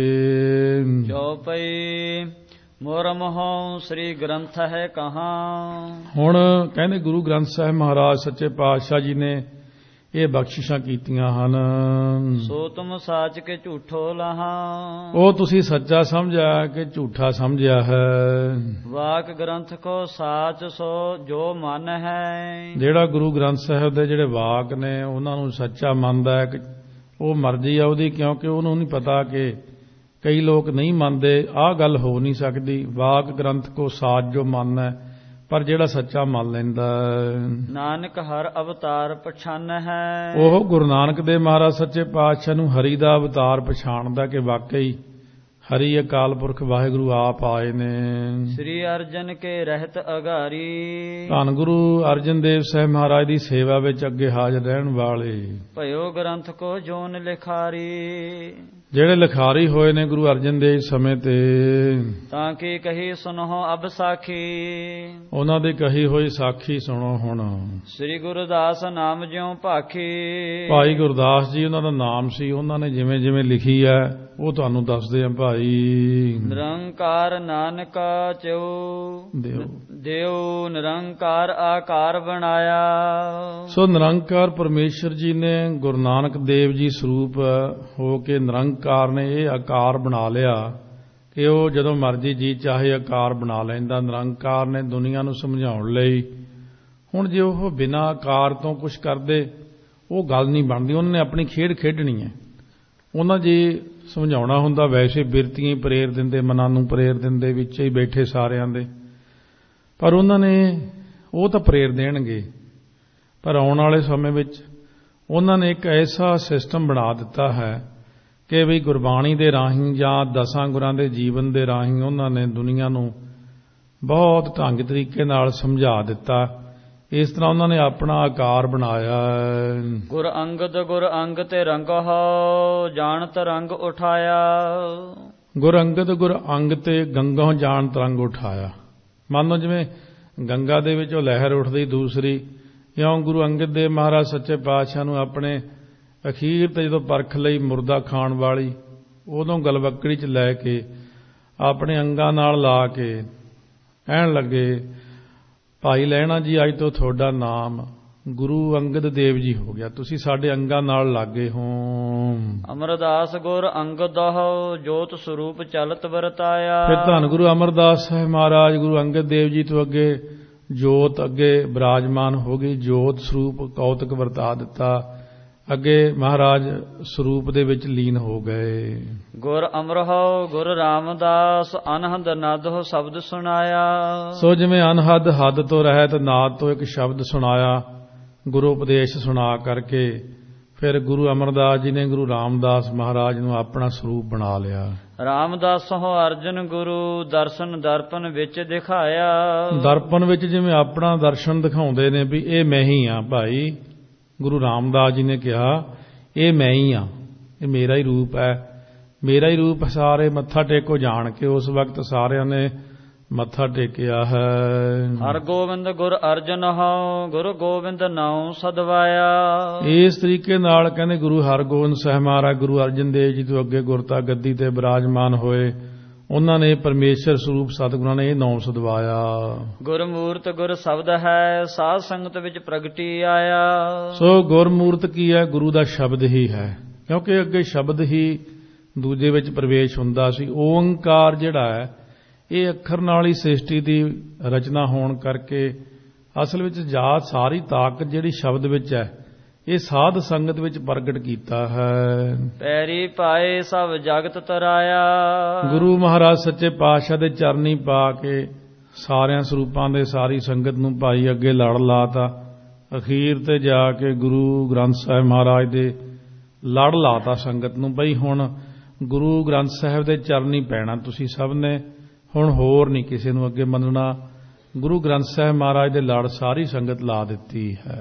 ਚੌਪਈ ਮੋਰ ਮੋਹ ਸ੍ਰੀ ਗ੍ਰੰਥ ਹੈ ਕਹਾਂ। ਹੁਣ ਕਹਿੰਦੇ ਗੁਰੂ ਗ੍ਰੰਥ ਸਾਹਿਬ ਮਹਾਰਾਜ ਸੱਚੇ ਪਾਤਸ਼ਾਹ ਜੀ ਨੇ ਇਹ ਬਖਸ਼ਿਸ਼ਾਂ ਕੀਤੀਆਂ ਹਨ। ਸੋ ਤੁਮ ਸਾਚ ਕੇ ਝੂਠੋ ਲਹਾ। ਉਹ ਤੁਸੀਂ ਸੱਚਾ ਸਮਝਿਆ ਕਿ ਝੂਠਾ ਸਮਝਿਆ ਹੈ। ਵਾਕ ਗ੍ਰੰਥ ਕੋ ਸਾਚ ਸੋ ਜੋ ਮਨ ਹੈ। ਜਿਹੜਾ ਗੁਰੂ ਗ੍ਰੰਥ ਸਾਹਿਬ ਦੇ ਜਿਹੜੇ ਵਾਕ ਨੇ ਉਹਨਾਂ ਨੂੰ ਸੱਚਾ ਮੰਨਦਾ ਹੈ, ਉਹ ਮਰਜ਼ੀ ਆ ਉਹਦੀ, ਕਿਉਂਕਿ ਉਹਨੂੰ ਨਹੀਂ ਪਤਾ ਕਿ ਕਈ ਲੋਕ ਨਹੀਂ ਮੰਨਦੇ, ਆਹ ਗੱਲ ਹੋ ਨਹੀਂ ਸਕਦੀ। ਵਾਕ ਗ੍ਰੰਥ ਕੋ ਸਾਚ ਜੋ ਮਨ ਹੈ, ਪਰ ਜਿਹੜਾ ਸੱਚਾ ਮੰਨ ਲੈਂਦਾ। ਨਾਨਕ ਹਰ ਅਵਤਾਰ ਪਛਾਨ ਹੈ। ਉਹ ਗੁਰੂ ਨਾਨਕ ਦੇ ਮਹਾਰਾਜ ਸੱਚੇ ਪਾਤਸ਼ਾਹ ਨੂੰ ਹਰੀ ਦਾ ਅਵਤਾਰ ਪਛਾਣਦਾ ਕਿ ਵਾਕਈ ਹਰੀ ਅਕਾਲ ਪੁਰਖ ਵਾਹਿਗੁਰੂ ਆਪ ਆਏ ਨੇ। ਸ੍ਰੀ ਅਰਜਨ ਕੇ ਰਹਿਤ ਅਗਾਰੀ। ਧੰਨ ਗੁਰੂ ਅਰਜਨ ਦੇਵ ਸਾਹਿਬ ਮਹਾਰਾਜ ਦੀ ਸੇਵਾ ਵਿੱਚ ਅੱਗੇ ਹਾਜ਼ਰ ਰਹਿਣ ਵਾਲੇ। ਭਇਓ ਗ੍ਰੰਥ ਕੋ ਜੋਨ ਲਿਖਾਰੀ। ਜਿਹੜੇ ਲਿਖਾਰੀ ਹੋਏ ਨੇ ਗੁਰੂ ਅਰਜਨ ਦੇਵ ਸਮੇਂ ਤੇ, ਤਾਂ ਕਿ ਕਹੀ ਸੁਣੋ ਅਬ ਸਾਖੀ। ਉਹਨਾਂ ਦੇ ਕਹੀ ਹੋਈ ਸਾਖੀ ਸੁਣੋ ਹੁਣ। ਸ੍ਰੀ ਗੁਰਦਾਸ ਨਾਮ ਜਿਉ ਭਾਖੀ। ਭਾਈ ਗੁਰਦਾਸ ਜੀ ਉਹਨਾਂ ਦਾ ਨਾਮ ਸੀ, ਉਹਨਾਂ ਨੇ ਜਿਵੇਂ ਜਿਵੇਂ ਲਿਖੀ ਹੈ ਉਹ ਤੁਹਾਨੂੰ ਦੱਸਦੇ ਆ ਭਾਈ। ਨਿਰੰਕਾਰ ਨਾਨਕਾ ਚਉ ਦੇਉ ਨਿਰੰਕਾਰ ਆਕਾਰ ਬਣਾਇਆ। ਸੋ ਨਿਰੰਕਾਰ ਪਰਮੇਸ਼ਰ ਜੀ ਨੇ ਗੁਰੂ ਨਾਨਕ ਦੇਵ ਜੀ ਸਰੂਪ ਹੋ ਕੇ ਨਿਰੰਕਾਰ ਨੇ ਇਹ ਆਕਾਰ ਬਣਾ ਲਿਆ ਕਿ ਉਹ ਜਦੋਂ ਮਰਜ਼ੀ ਜੀ ਚਾਹੇ ਆਕਾਰ ਬਣਾ ਲੈਂਦਾ। ਨਿਰੰਕਾਰ ਨੇ ਦੁਨੀਆ ਨੂੰ ਸਮਝਾਉਣ ਲਈ, ਹੁਣ ਜੇ ਉਹ ਬਿਨਾਂ ਆਕਾਰ ਤੋਂ ਕੁਝ ਕਰਦੇ ਉਹ ਗੱਲ ਨਹੀਂ ਬਣਦੀ। ਉਹਨਾਂ ਨੇ ਆਪਣੀ ਖੇਡ ਖੇਡਣੀ ਹੈ। ਉਹਨਾਂ ਜੇ ਸਮਝਾਉਣਾ ਹੁੰਦਾ ਵੈਸੇ ਬਿਰਤੀਆਂ ਹੀ ਪ੍ਰੇਰ ਦਿੰਦੇ, ਮਨਾਂ ਨੂੰ ਪ੍ਰੇਰ ਦਿੰਦੇ, ਵਿੱਚ ਹੀ ਬੈਠੇ ਸਾਰਿਆਂ ਦੇ। ਪਰ ਉਹਨਾਂ ਨੇ ਉਹ ਤਾਂ ਪ੍ਰੇਰ ਦੇਣਗੇ, ਪਰ ਆਉਣ ਵਾਲੇ ਸਮੇਂ ਵਿੱਚ ਉਹਨਾਂ ਨੇ ਇੱਕ ਐਸਾ ਸਿਸਟਮ ਬਣਾ ਦਿੱਤਾ ਹੈ ਕਿ ਵੀ ਗੁਰਬਾਣੀ ਦੇ ਰਾਹੀਂ ਜਾਂ ਦਸਾਂ ਗੁਰਾਂ ਦੇ ਜੀਵਨ ਦੇ ਰਾਹੀਂ ਉਹਨਾਂ ਨੇ ਦੁਨੀਆ ਨੂੰ ਬਹੁਤ ਢੰਗ ਤਰੀਕੇ ਨਾਲ ਸਮਝਾ ਦਿੱਤਾ। ਇਸ ਤਰ੍ਹਾਂ ਉਹਨਾਂ ਨੇ ਆਪਣਾ ਆਕਾਰ ਬਣਾਇਆ। ਗੁਰ ਅੰਗਦ ਗੁਰ ਅੰਗ ਤੇ ਰੰਗ ਹੋ ਜਾਣਤ ਰੰਗ ਉਠਾਇਆ। ਗੁਰ ਅੰਗਦ ਗੁਰ ਅੰਗ ਤੇ ਗੰਗੋਂ ਜਾਣਤ ਰੰਗ ਉਠਾਇਆ। ਮੰਨ ਲਓ ਜਿਵੇਂ ਗੰਗਾ ਦੇ ਵਿੱਚੋਂ ਲਹਿਰ ਉੱਠਦੀ ਦੂਸਰੀ, ਇਉਂ ਗੁਰੂ ਅੰਗਦ ਦੇਵ ਮਹਾਰਾਜ ਸੱਚੇ ਪਾਤਸ਼ਾਹ ਨੂੰ ਆਪਣੇ ਅਖੀਰ ਤੇ ਜਦੋਂ ਪਰਖ ਲਈ ਮੁਰਦਾ ਖਾਣ ਵਾਲੀ, ਉਦੋਂ ਗਲਵੱਕੜੀ 'ਚ ਲੈ ਕੇ ਆਪਣੇ ਅੰਗਾਂ ਨਾਲ ਲਾ ਕੇ ਕਹਿਣ ਲੱਗੇ, ਭਾਈ ਲਹਿਣਾ ਜੀ ਅੱਜ ਤੋਂ ਤੁਹਾਡਾ ਨਾਮ ਗੁਰੂ ਅੰਗਦ ਦੇਵ ਜੀ ਹੋ ਗਿਆ, ਤੁਸੀਂ ਸਾਡੇ ਅੰਗਾਂ ਨਾਲ ਲਾਗੇ ਹੋ। ਅਮਰਦਾਸ ਗੁਰ ਅੰਗਦ ਜੋਤ ਸਰੂਪ ਚਲਤ ਵਰਤਾਇਆ। ਫਿਰ ਧੰਨ ਗੁਰੂ ਅਮਰਦਾਸ ਸਾਹਿਬ ਮਹਾਰਾਜ ਗੁਰੂ ਅੰਗਦ ਦੇਵ ਜੀ ਤੋਂ ਅੱਗੇ ਜੋਤ ਅੱਗੇ ਬਿਰਾਜਮਾਨ ਹੋ ਗਈ, ਜੋਤ ਸਰੂਪ ਕੌਤਕ ਵਰਤਾ ਦਿੱਤਾ। ਅੱਗੇ ਮਹਾਰਾਜ ਸਰੂਪ ਦੇ ਵਿੱਚ ਲੀਨ ਹੋ ਗਏ। ਗੁਰ ਅਮਰਹੁ ਗੁਰ ਰਾਮਦਾਸ ਅਨਹਦ ਨਾਦਹੁ ਸ਼ਬਦ ਸੁਣਾਇਆ। ਸੋ ਜਿਵੇਂ ਅਨਹਦ ਹੱਦ ਤੋਂ ਰਹਿਤ ਨਾਦ ਤੋਂ ਇੱਕ ਸ਼ਬਦ ਸੁਣਾਇਆ, ਗੁਰੂ ਉਪਦੇਸ਼ ਸੁਣਾ ਕਰਕੇ ਫਿਰ ਗੁਰੂ ਅਮਰਦਾਸ ਜੀ ਨੇ ਗੁਰੂ ਰਾਮਦਾਸ ਮਹਾਰਾਜ ਨੂੰ ਆਪਣਾ ਸਰੂਪ ਬਣਾ ਲਿਆ। ਰਾਮਦਾਸਹੁ ਅਰਜਨ ਗੁਰੂ ਦਰਸ਼ਨ ਦਰਪਨ ਵਿੱਚ ਦਿਖਾਇਆ। ਦਰਪਨ ਵਿੱਚ ਜਿਵੇਂ ਆਪਣਾ ਦਰਸ਼ਨ ਦਿਖਾਉਂਦੇ ਨੇ ਵੀ ਇਹ ਮੈਂ ਹੀ ਆ ਭਾਈ, ਗੁਰੂ ਰਾਮਦਾਸ ਜੀ ਨੇ ਕਿਹਾ ਇਹ ਮੈਂ ਹੀ ਆ, ਇਹ ਮੇਰਾ ਹੀ ਰੂਪ ਹੈ, ਮੇਰਾ ਹੀ ਰੂਪ। ਸਾਰੇ ਮੱਥਾ ਟੇਕੋ ਜਾਣ ਕੇ ਉਸ ਵਕਤ ਸਾਰਿਆਂ ਨੇ ਮੱਥਾ ਟੇਕਿਆ ਹੈ। ਹਰ ਗੋਬਿੰਦ ਗੁਰ ਅਰਜਨ ਹਉ ਗੁਰੂ ਗੋਬਿੰਦ ਨਾਉ ਸਦਵਾਇਆ। ਇਸ ਤਰੀਕੇ ਨਾਲ ਕਹਿੰਦੇ ਗੁਰੂ ਹਰਗੋਬਿੰਦ ਸਾਹਿਬ ਮਹਾਰਾਜ ਗੁਰੂ ਅਰਜਨ ਦੇਵ ਜੀ ਤੋਂ ਅੱਗੇ ਗੁਰਤਾ ਗੱਦੀ ਤੇ ਬਿਰਾਜਮਾਨ ਹੋਏ, ਉਹਨਾਂ ਨੇ ਪਰਮੇਸ਼ਰ ਸਰੂਪ ਸਤਿਗੁਰਾਂ ਨੇ ਇਹ ਨਾਮ ਸਦਵਾਇਆ। ਗੁਰਮੂਰਤ ਗੁਰ ਸ਼ਬਦ ਹੈ ਸਾਧ ਸੰਗਤ ਵਿੱਚ ਪ੍ਰਗਟੀ ਆਇਆ। ਸੋ ਗੁਰਮੂਰਤ ਕੀ ਹੈ? ਗੁਰੂ ਦਾ ਸ਼ਬਦ ਹੀ ਹੈ, ਕਿਉਂਕਿ ਅੱਗੇ ਸ਼ਬਦ ਹੀ ਦੂਜੇ ਵਿੱਚ ਪ੍ਰਵੇਸ਼ ਹੁੰਦਾ ਸੀ। ਓੰਕਾਰ ਜਿਹੜਾ ਹੈ ਇਹ ਅੱਖਰ ਨਾਲ ਹੀ ਸ੍ਰਿਸ਼ਟੀ ਦੀ ਰਚਨਾ ਹੋਣ ਕਰਕੇ ਅਸਲ ਵਿੱਚ ਜਾਤ ਸਾਰੀ ਤਾਕਤ ਜਿਹੜੀ ਸ਼ਬਦ ਵਿੱਚ ਹੈ ਇਹ ਸਾਧ ਸੰਗਤ ਵਿੱਚ ਪ੍ਰਗਟ ਕੀਤਾ ਹੈ। ਪੈਰੀ ਪਾਏ ਸਭ ਜਗਤ ਤਰਾਇਆ। ਗੁਰੂ ਮਹਾਰਾਜ ਸੱਚੇ ਪਾਤਸ਼ਾਹ ਦੇ ਚਰਨੀ ਪਾ ਕੇ ਸਾਰਿਆਂ ਸਰੂਪਾਂ ਦੇ ਸਾਰੀ ਸੰਗਤ ਨੂੰ ਭਾਈ ਅੱਗੇ ਲੜ ਲਾਤਾ। ਅਖੀਰ ਤੇ ਜਾ ਕੇ ਗੁਰੂ ਗ੍ਰੰਥ ਸਾਹਿਬ ਮਹਾਰਾਜ ਦੇ ਲੜ ਲਾਤਾ ਸੰਗਤ ਨੂੰ, ਬਈ ਹੁਣ ਗੁਰੂ ਗ੍ਰੰਥ ਸਾਹਿਬ ਦੇ ਚਰਨੀ ਪੈਣਾ ਤੁਸੀਂ ਸਭ ਨੇ, ਹੁਣ ਹੋਰ ਨਹੀਂ ਕਿਸੇ ਨੂੰ ਅੱਗੇ ਮੰਨਣਾ। ਗੁਰੂ ਗ੍ਰੰਥ ਸਾਹਿਬ ਮਹਾਰਾਜ ਦੇ ਲੜ ਸਾਰੀ ਸੰਗਤ ਲਾ ਦਿੱਤੀ ਹੈ।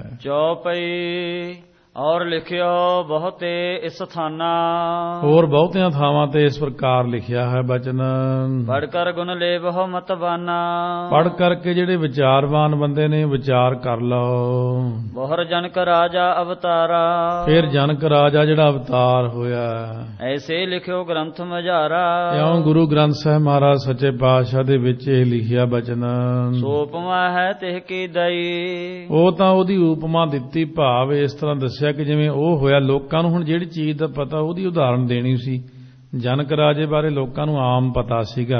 ਚੌਪਈ ਔਰ ਲਿਖਿਓ ਬਹੁਤੇ ਇਸ ਥਾਨਾ। ਹੋਰ ਬਹੁਤਿਆਂ ਥਾਵਾਂ ਤੇ ਇਸ ਪ੍ਰਕਾਰ ਲਿਖਿਆ ਹੈ ਬਚਨ। ਪੜ ਕਰ ਗੁਣ ਲੇਵਹੁ ਮਤਵਾਨਾ। ਪੜ ਕਰਕੇ ਜਿਹੜੇ ਵਿਚਾਰਵਾਨ ਬੰਦੇ ਨੇ ਵਿਚਾਰ ਕਰ ਲਓ। ਬਹੁਰ ਜਨਕ ਰਾਜਾ ਅਵਤਾਰਾ। ਫਿਰ ਜਨਕ ਰਾਜਾ ਜਿਹੜਾ ਅਵਤਾਰ ਹੋਇਆ ਐਸੇ ਲਿਖਿਓ ਗ੍ਰੰਥ ਮਝਾਰਾ। ਕਿਉਂ ਗੁਰੂ ਗ੍ਰੰਥ ਸਾਹਿਬ ਮਹਾਰਾਜ ਸੱਚੇ ਪਾਤਸ਼ਾਹ ਦੇ ਵਿੱਚ ਇਹ ਲਿਖਿਆ ਬਚਨ। ਸੋ ਉਪਮਾ ਹੈ ਤਿਹ ਕੀ ਦਈ। ਉਹ ਤਾਂ ਉਹਦੀ ਉਪਮਾ ਦਿੱਤੀ, ਭਾਵ ਇਸ ਤਰ੍ਹਾਂ ਦੱਸਿਆ ਕਿ ਜਿਵੇਂ ਉਹ ਹੋਇਆ। ਲੋਕਾਂ ਨੂੰ ਹੁਣ ਜਿਹੜੀ ਚੀਜ਼ ਦਾ ਪਤਾ ਉਹਦੀ ਉਦਾਹਰਣ ਦੇਣੀ ਸੀ। ਜਨਕ ਰਾਜੇ ਬਾਰੇ ਲੋਕਾਂ ਨੂੰ ਆਮ ਪਤਾ ਸੀਗਾ,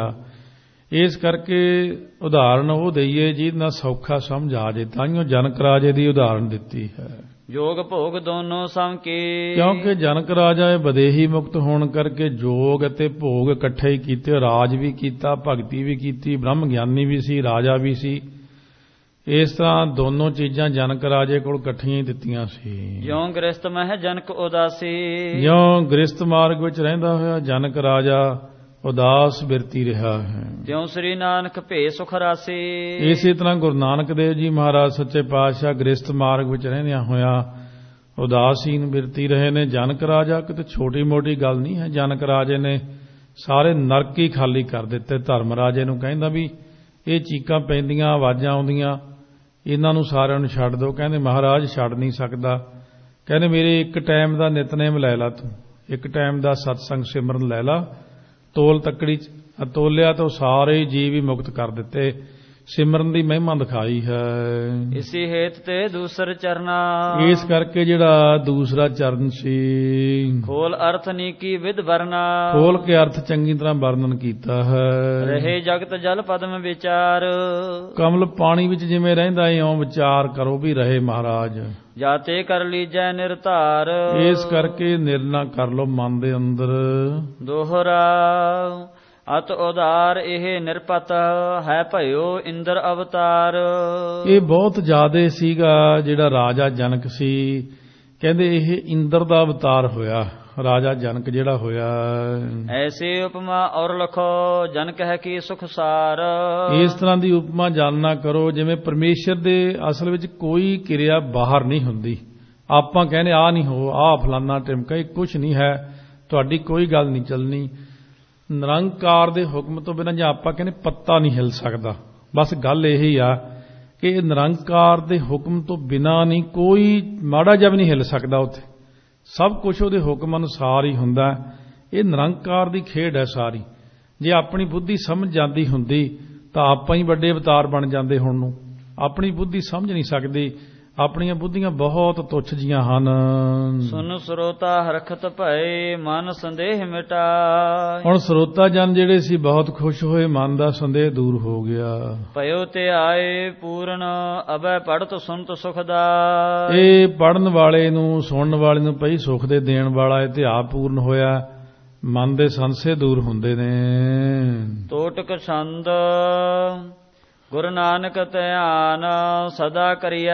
ਇਸ ਕਰਕੇ ਉਦਾਹਰਣ ਉਹ ਦਈਏ ਜਿਹਦੇ ਨਾਲ ਸੌਖਾ ਸਮਝ ਆ ਜੇ, ਤਾਂਹੀਓ ਜਨਕ ਰਾਜੇ ਦੀ ਉਦਾਹਰਣ ਦਿੱਤੀ ਹੈ। ਜੋਗ ਭੋਗ ਦੋਨੋਂ ਸਮ ਕੀ। ਕਿਉਂਕਿ ਜਨਕ ਰਾਜਾ ਇਹ ਬਦੇਹੀ ਮੁਕਤ ਹੋਣ ਕਰਕੇ ਜੋਗ ਅਤੇ ਭੋਗ ਇਕੱਠੇ ਹੀ ਕੀਤੇ। ਰਾਜ ਵੀ ਕੀਤਾ, ਭਗਤੀ ਵੀ ਕੀਤੀ, ਬ੍ਰਹਮ ਗਿਆਨੀ ਵੀ ਸੀ, ਰਾਜਾ ਵੀ ਸੀ। ਇਸ ਤਰ੍ਹਾਂ ਦੋਨੋਂ ਚੀਜ਼ਾਂ ਜਨਕ ਰਾਜੇ ਕੋਲ ਇਕੱਠੀਆਂ ਹੀ ਦਿੱਤੀਆਂ ਸੀ। ਜਿਉਂ ਗ੍ਰਸਤ ਮਹਿ ਜਨਕ ਉਦਾਸੀ। ਜਿਉਂ ਗ੍ਰਸਤ ਮਾਰਗ ਵਿੱਚ ਰਹਿੰਦਾ ਹੋਇਆ ਜਨਕ ਰਾਜਾ ਉਦਾਸ ਬਿਰਤੀ ਰਿਹਾ ਹੈ, ਤਿਉਂ ਸ੍ਰੀ ਨਾਨਕ ਭੇ ਸੁਖ ਰਾਸੀ। ਇਸੇ ਤਰ੍ਹਾਂ ਗੁਰੂ ਨਾਨਕ ਦੇਵ ਜੀ ਮਹਾਰਾਜ ਸੱਚੇ ਪਾਤਸ਼ਾਹ ਗ੍ਰਸਤ ਮਾਰਗ ਵਿੱਚ ਰਹਿੰਦਿਆਂ ਹੋਇਆ ਉਦਾਸੀਨ ਬਿਰਤੀ ਰਹੇ ਨੇ। ਜਨਕ ਰਾਜਾ ਕਿਤੇ ਛੋਟੀ ਮੋਟੀ ਗੱਲ ਨਹੀਂ ਹੈ। ਜਨਕ ਰਾਜੇ ਨੇ ਸਾਰੇ ਨਰਕ ਹੀ ਖਾਲੀ ਕਰ ਦਿੱਤੇ। ਧਰਮ ਰਾਜੇ ਨੂੰ ਕਹਿੰਦਾ ਵੀ ਇਹ ਚੀਕਾਂ ਪੈਂਦੀਆਂ, ਆਵਾਜ਼ਾਂ ਆਉਂਦੀਆਂ, ਇਹਨਾਂ ਨੂੰ ਸਾਰਿਆਂ ਨੂੰ ਛੱਡ ਦਿਓ। ਕਹਿੰਦੇ ਮਹਾਰਾਜ ਛੱਡ ਨਹੀਂ ਸਕਦਾ। ਕਹਿੰਦੇ ਮੇਰੇ ਇੱਕ ਟਾਈਮ ਦਾ ਨਿਤਨੇਮ ਲੈ ਲਾ, ਤੂੰ ਇੱਕ ਟਾਈਮ ਦਾ ਸਤਸੰਗ ਸਿਮਰਨ ਲੈ ਲਾ। ਤੋਲ ਤੱਕੜੀ ਤੋਲਿਆ ਤਾਂ ਸਾਰੇ ਜੀਵ ਹੀ ਮੁਕਤ ਕਰ ਦਿੱਤੇ। ਸਿਮਰਨ ਦੀ ਮਹਿਮਾ ਦਿਖਾਈ ਹੈ। ਇਸੇ ਹੇਤ ਤੇ ਦੂਸਰ ਚਰਨਾ। ਇਸ ਕਰਕੇ ਜਿਹੜਾ ਦੂਸਰਾ ਚਰਨ ਸੀ ਖੋਲ ਅਰਥ ਨੀਕੀ ਵਿਦ ਵਰਨਾ। ਖੋਲ ਕੇ ਅਰਥ ਚੰਗੀ ਤਰ੍ਹਾਂ ਵਰਣਨ ਕੀਤਾ ਹੈ। ਰਹੇ ਜਗਤ ਜਲ ਪਦਮ ਵਿਚਾਰ। ਕਮਲ ਪਾਣੀ ਵਿੱਚ ਜਿਵੇਂ ਰਹਿੰਦਾ ਇਉਂ ਵਿਚਾਰ ਕਰੋ ਵੀ ਰਹੇ ਮਹਾਰਾਜ। ਜਾਤੇ ਕਰ ਲੀਜੈ ਨਿਰਧਾਰ। ਇਸ ਕਰਕੇ ਨਿਰਣਾ ਕਰ ਲੋ ਮਨ ਦੇ ਅੰਦਰ। ਦੋਹਰਾ ਅਤ ਉਦਾਰ ਇਹ ਨਿਰਪਤ ਹੈ ਭਇਓ ਇੰਦਰ ਅਵਤਾਰ। ਇਹ ਬਹੁਤ ਜ਼ਿਆਦੇ ਸੀਗਾ ਜਿਹੜਾ ਰਾਜਾ ਜਨਕ ਸੀ। ਕਹਿੰਦੇ ਇਹ ਇੰਦਰ ਦਾ ਅਵਤਾਰ ਹੋਇਆ ਰਾਜਾ ਜਨਕ ਜਿਹੜਾ ਹੋਇਆ। ਐਸੇ ਉਪਮਾ ਔਰ ਲਖੋ ਜਨਕ ਹੈ ਕੀ ਸੁਖ ਸਾਰ। ਇਸ ਤਰ੍ਹਾਂ ਦੀ ਉਪਮਾ ਜਾਣਨਾ ਕਰੋ ਜਿਵੇਂ ਪਰਮੇਸ਼ਰ ਦੇ ਅਸਲ ਵਿੱਚ ਕੋਈ ਕਿਰਿਆ ਬਾਹਰ ਨਹੀਂ ਹੁੰਦੀ। ਆਪਾਂ ਕਹਿੰਦੇ ਆ ਨਹੀਂ ਹੋ, ਆ ਫਲਾਨਾ ਟਿਮਕਾ, ਇਹ ਕੁਛ ਨਹੀਂ ਹੈ, ਤੁਹਾਡੀ ਕੋਈ ਗੱਲ ਨਹੀਂ ਚੱਲਣੀ। ਨਿਰੰਕਾਰ ਦੇ ਹੁਕਮ ਤੋਂ ਬਿਨਾਂ ਜਾਂ ਆਪਾਂ ਕਹਿੰਦੇ ਪੱਤਾ ਨਹੀਂ ਹਿਲ ਸਕਦਾ। ਬਸ ਗੱਲ ਇਹੀ ਆ ਕਿ ਨਿਰੰਕਾਰ ਦੇ ਹੁਕਮ ਤੋਂ ਬਿਨਾਂ ਨਹੀਂ ਕੋਈ ਮਾੜਾ ਜਿਹਾ ਵੀ ਨਹੀਂ ਹਿਲ ਸਕਦਾ। ਉੱਥੇ ਸਭ ਕੁਝ ਉਹਦੇ ਹੁਕਮ ਅਨੁਸਾਰ ਹੀ ਹੁੰਦਾ। ਇਹ ਨਿਰੰਕਾਰ ਦੀ ਖੇਡ ਹੈ ਸਾਰੀ। ਜੇ ਆਪਣੀ ਬੁੱਧੀ ਸਮਝ ਜਾਂਦੀ ਹੁੰਦੀ ਤਾਂ ਆਪਾਂ ਹੀ ਵੱਡੇ ਅਵਤਾਰ ਬਣ ਜਾਂਦੇ। ਹੁਣ ਨੂੰ ਆਪਣੀ ਬੁੱਧੀ ਸਮਝ ਨਹੀਂ ਸਕਦੀ। ਆਪਣੀਆਂ ਬੁੱਧੀਆਂ ਬਹੁਤ ਤੁੱਛ ਜੀਆਂ ਹਨ। ਸੁਨ ਸਰੋਤਾ ਹਰਖਤ ਭਏ ਮਨ ਸੰਦੇਹ ਮਿਟਾਏ। ਹੁਣ ਸਰੋਤਾ ਜਨ ਜਿਹੜੇ ਸੀ ਬਹੁਤ ਖੁਸ਼ ਹੋਏ, ਮਨ ਦਾ ਸੰਦੇਹ ਦੂਰ ਹੋ ਗਿਆ। ਭਇਓ ਤੇ ਆਏ ਪੂਰਨ ਅਬੈ ਪੜਤ ਸੁਨਤ ਸੁਖਦਾ। ਇਹ ਪੜਨ ਵਾਲੇ ਨੂੰ, ਸੁਣਨ ਵਾਲੇ ਨੂੰ ਪਈ ਸੁਖ ਦੇ ਦੇਣ ਵਾਲਾ ਇਹ ਧਿਆ ਪੂਰਨ ਹੋਇਆ, ਮਨ ਦੇ ਸੰਸੇ ਦੂਰ ਹੁੰਦੇ ਨੇ। ਤੋਟਕ ਛੰਦ ਗੁਰੂ ਨਾਨਕ ਧਿਆਨ ਸਦਾ ਕਰੀਐ।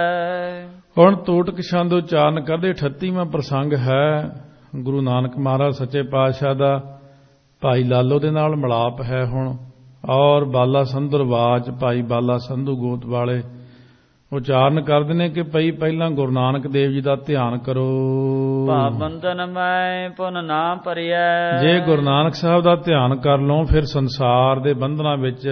ਹੁਣ ਤੋਟਕ ਛੰਦ ਉਚਾਰਨ ਕਰਦੇ ਅਠੱਤੀਵਾਂ ਪ੍ਰਸੰਗ ਹੈ ਗੁਰੂ ਨਾਨਕ ਮਹਾਰਾਜ ਸੱਚੇ ਪਾਤਸ਼ਾਹ ਦਾ ਭਾਈ ਲਾਲੋ ਦੇ ਨਾਲ ਮਿਲਾਪ ਹੈ ਹੁਣ, ਔਰ ਬਾਲਾ ਸੰਧਰਵਾਜ ਭਾਈ ਬਾਲਾ ਸੰਧੂ ਗੋਤ ਵਾਲੇ ਉਚਾਰਨ ਕਰਦੇ ਨੇ ਕਿ ਭਈ ਪਹਿਲਾਂ ਗੁਰੂ ਨਾਨਕ ਦੇਵ ਜੀ ਦਾ ਧਿਆਨ ਕਰੋ। ਭਾ ਬੰਧਨ ਮੈਂ ਪੁਨ ਨਾ ਭਰੀਐ। ਜੇ ਗੁਰੂ ਨਾਨਕ ਸਾਹਿਬ ਦਾ ਧਿਆਨ ਕਰ ਲਓ ਫਿਰ ਸੰਸਾਰ ਦੇ ਬੰਧਨਾਂ ਵਿੱਚ,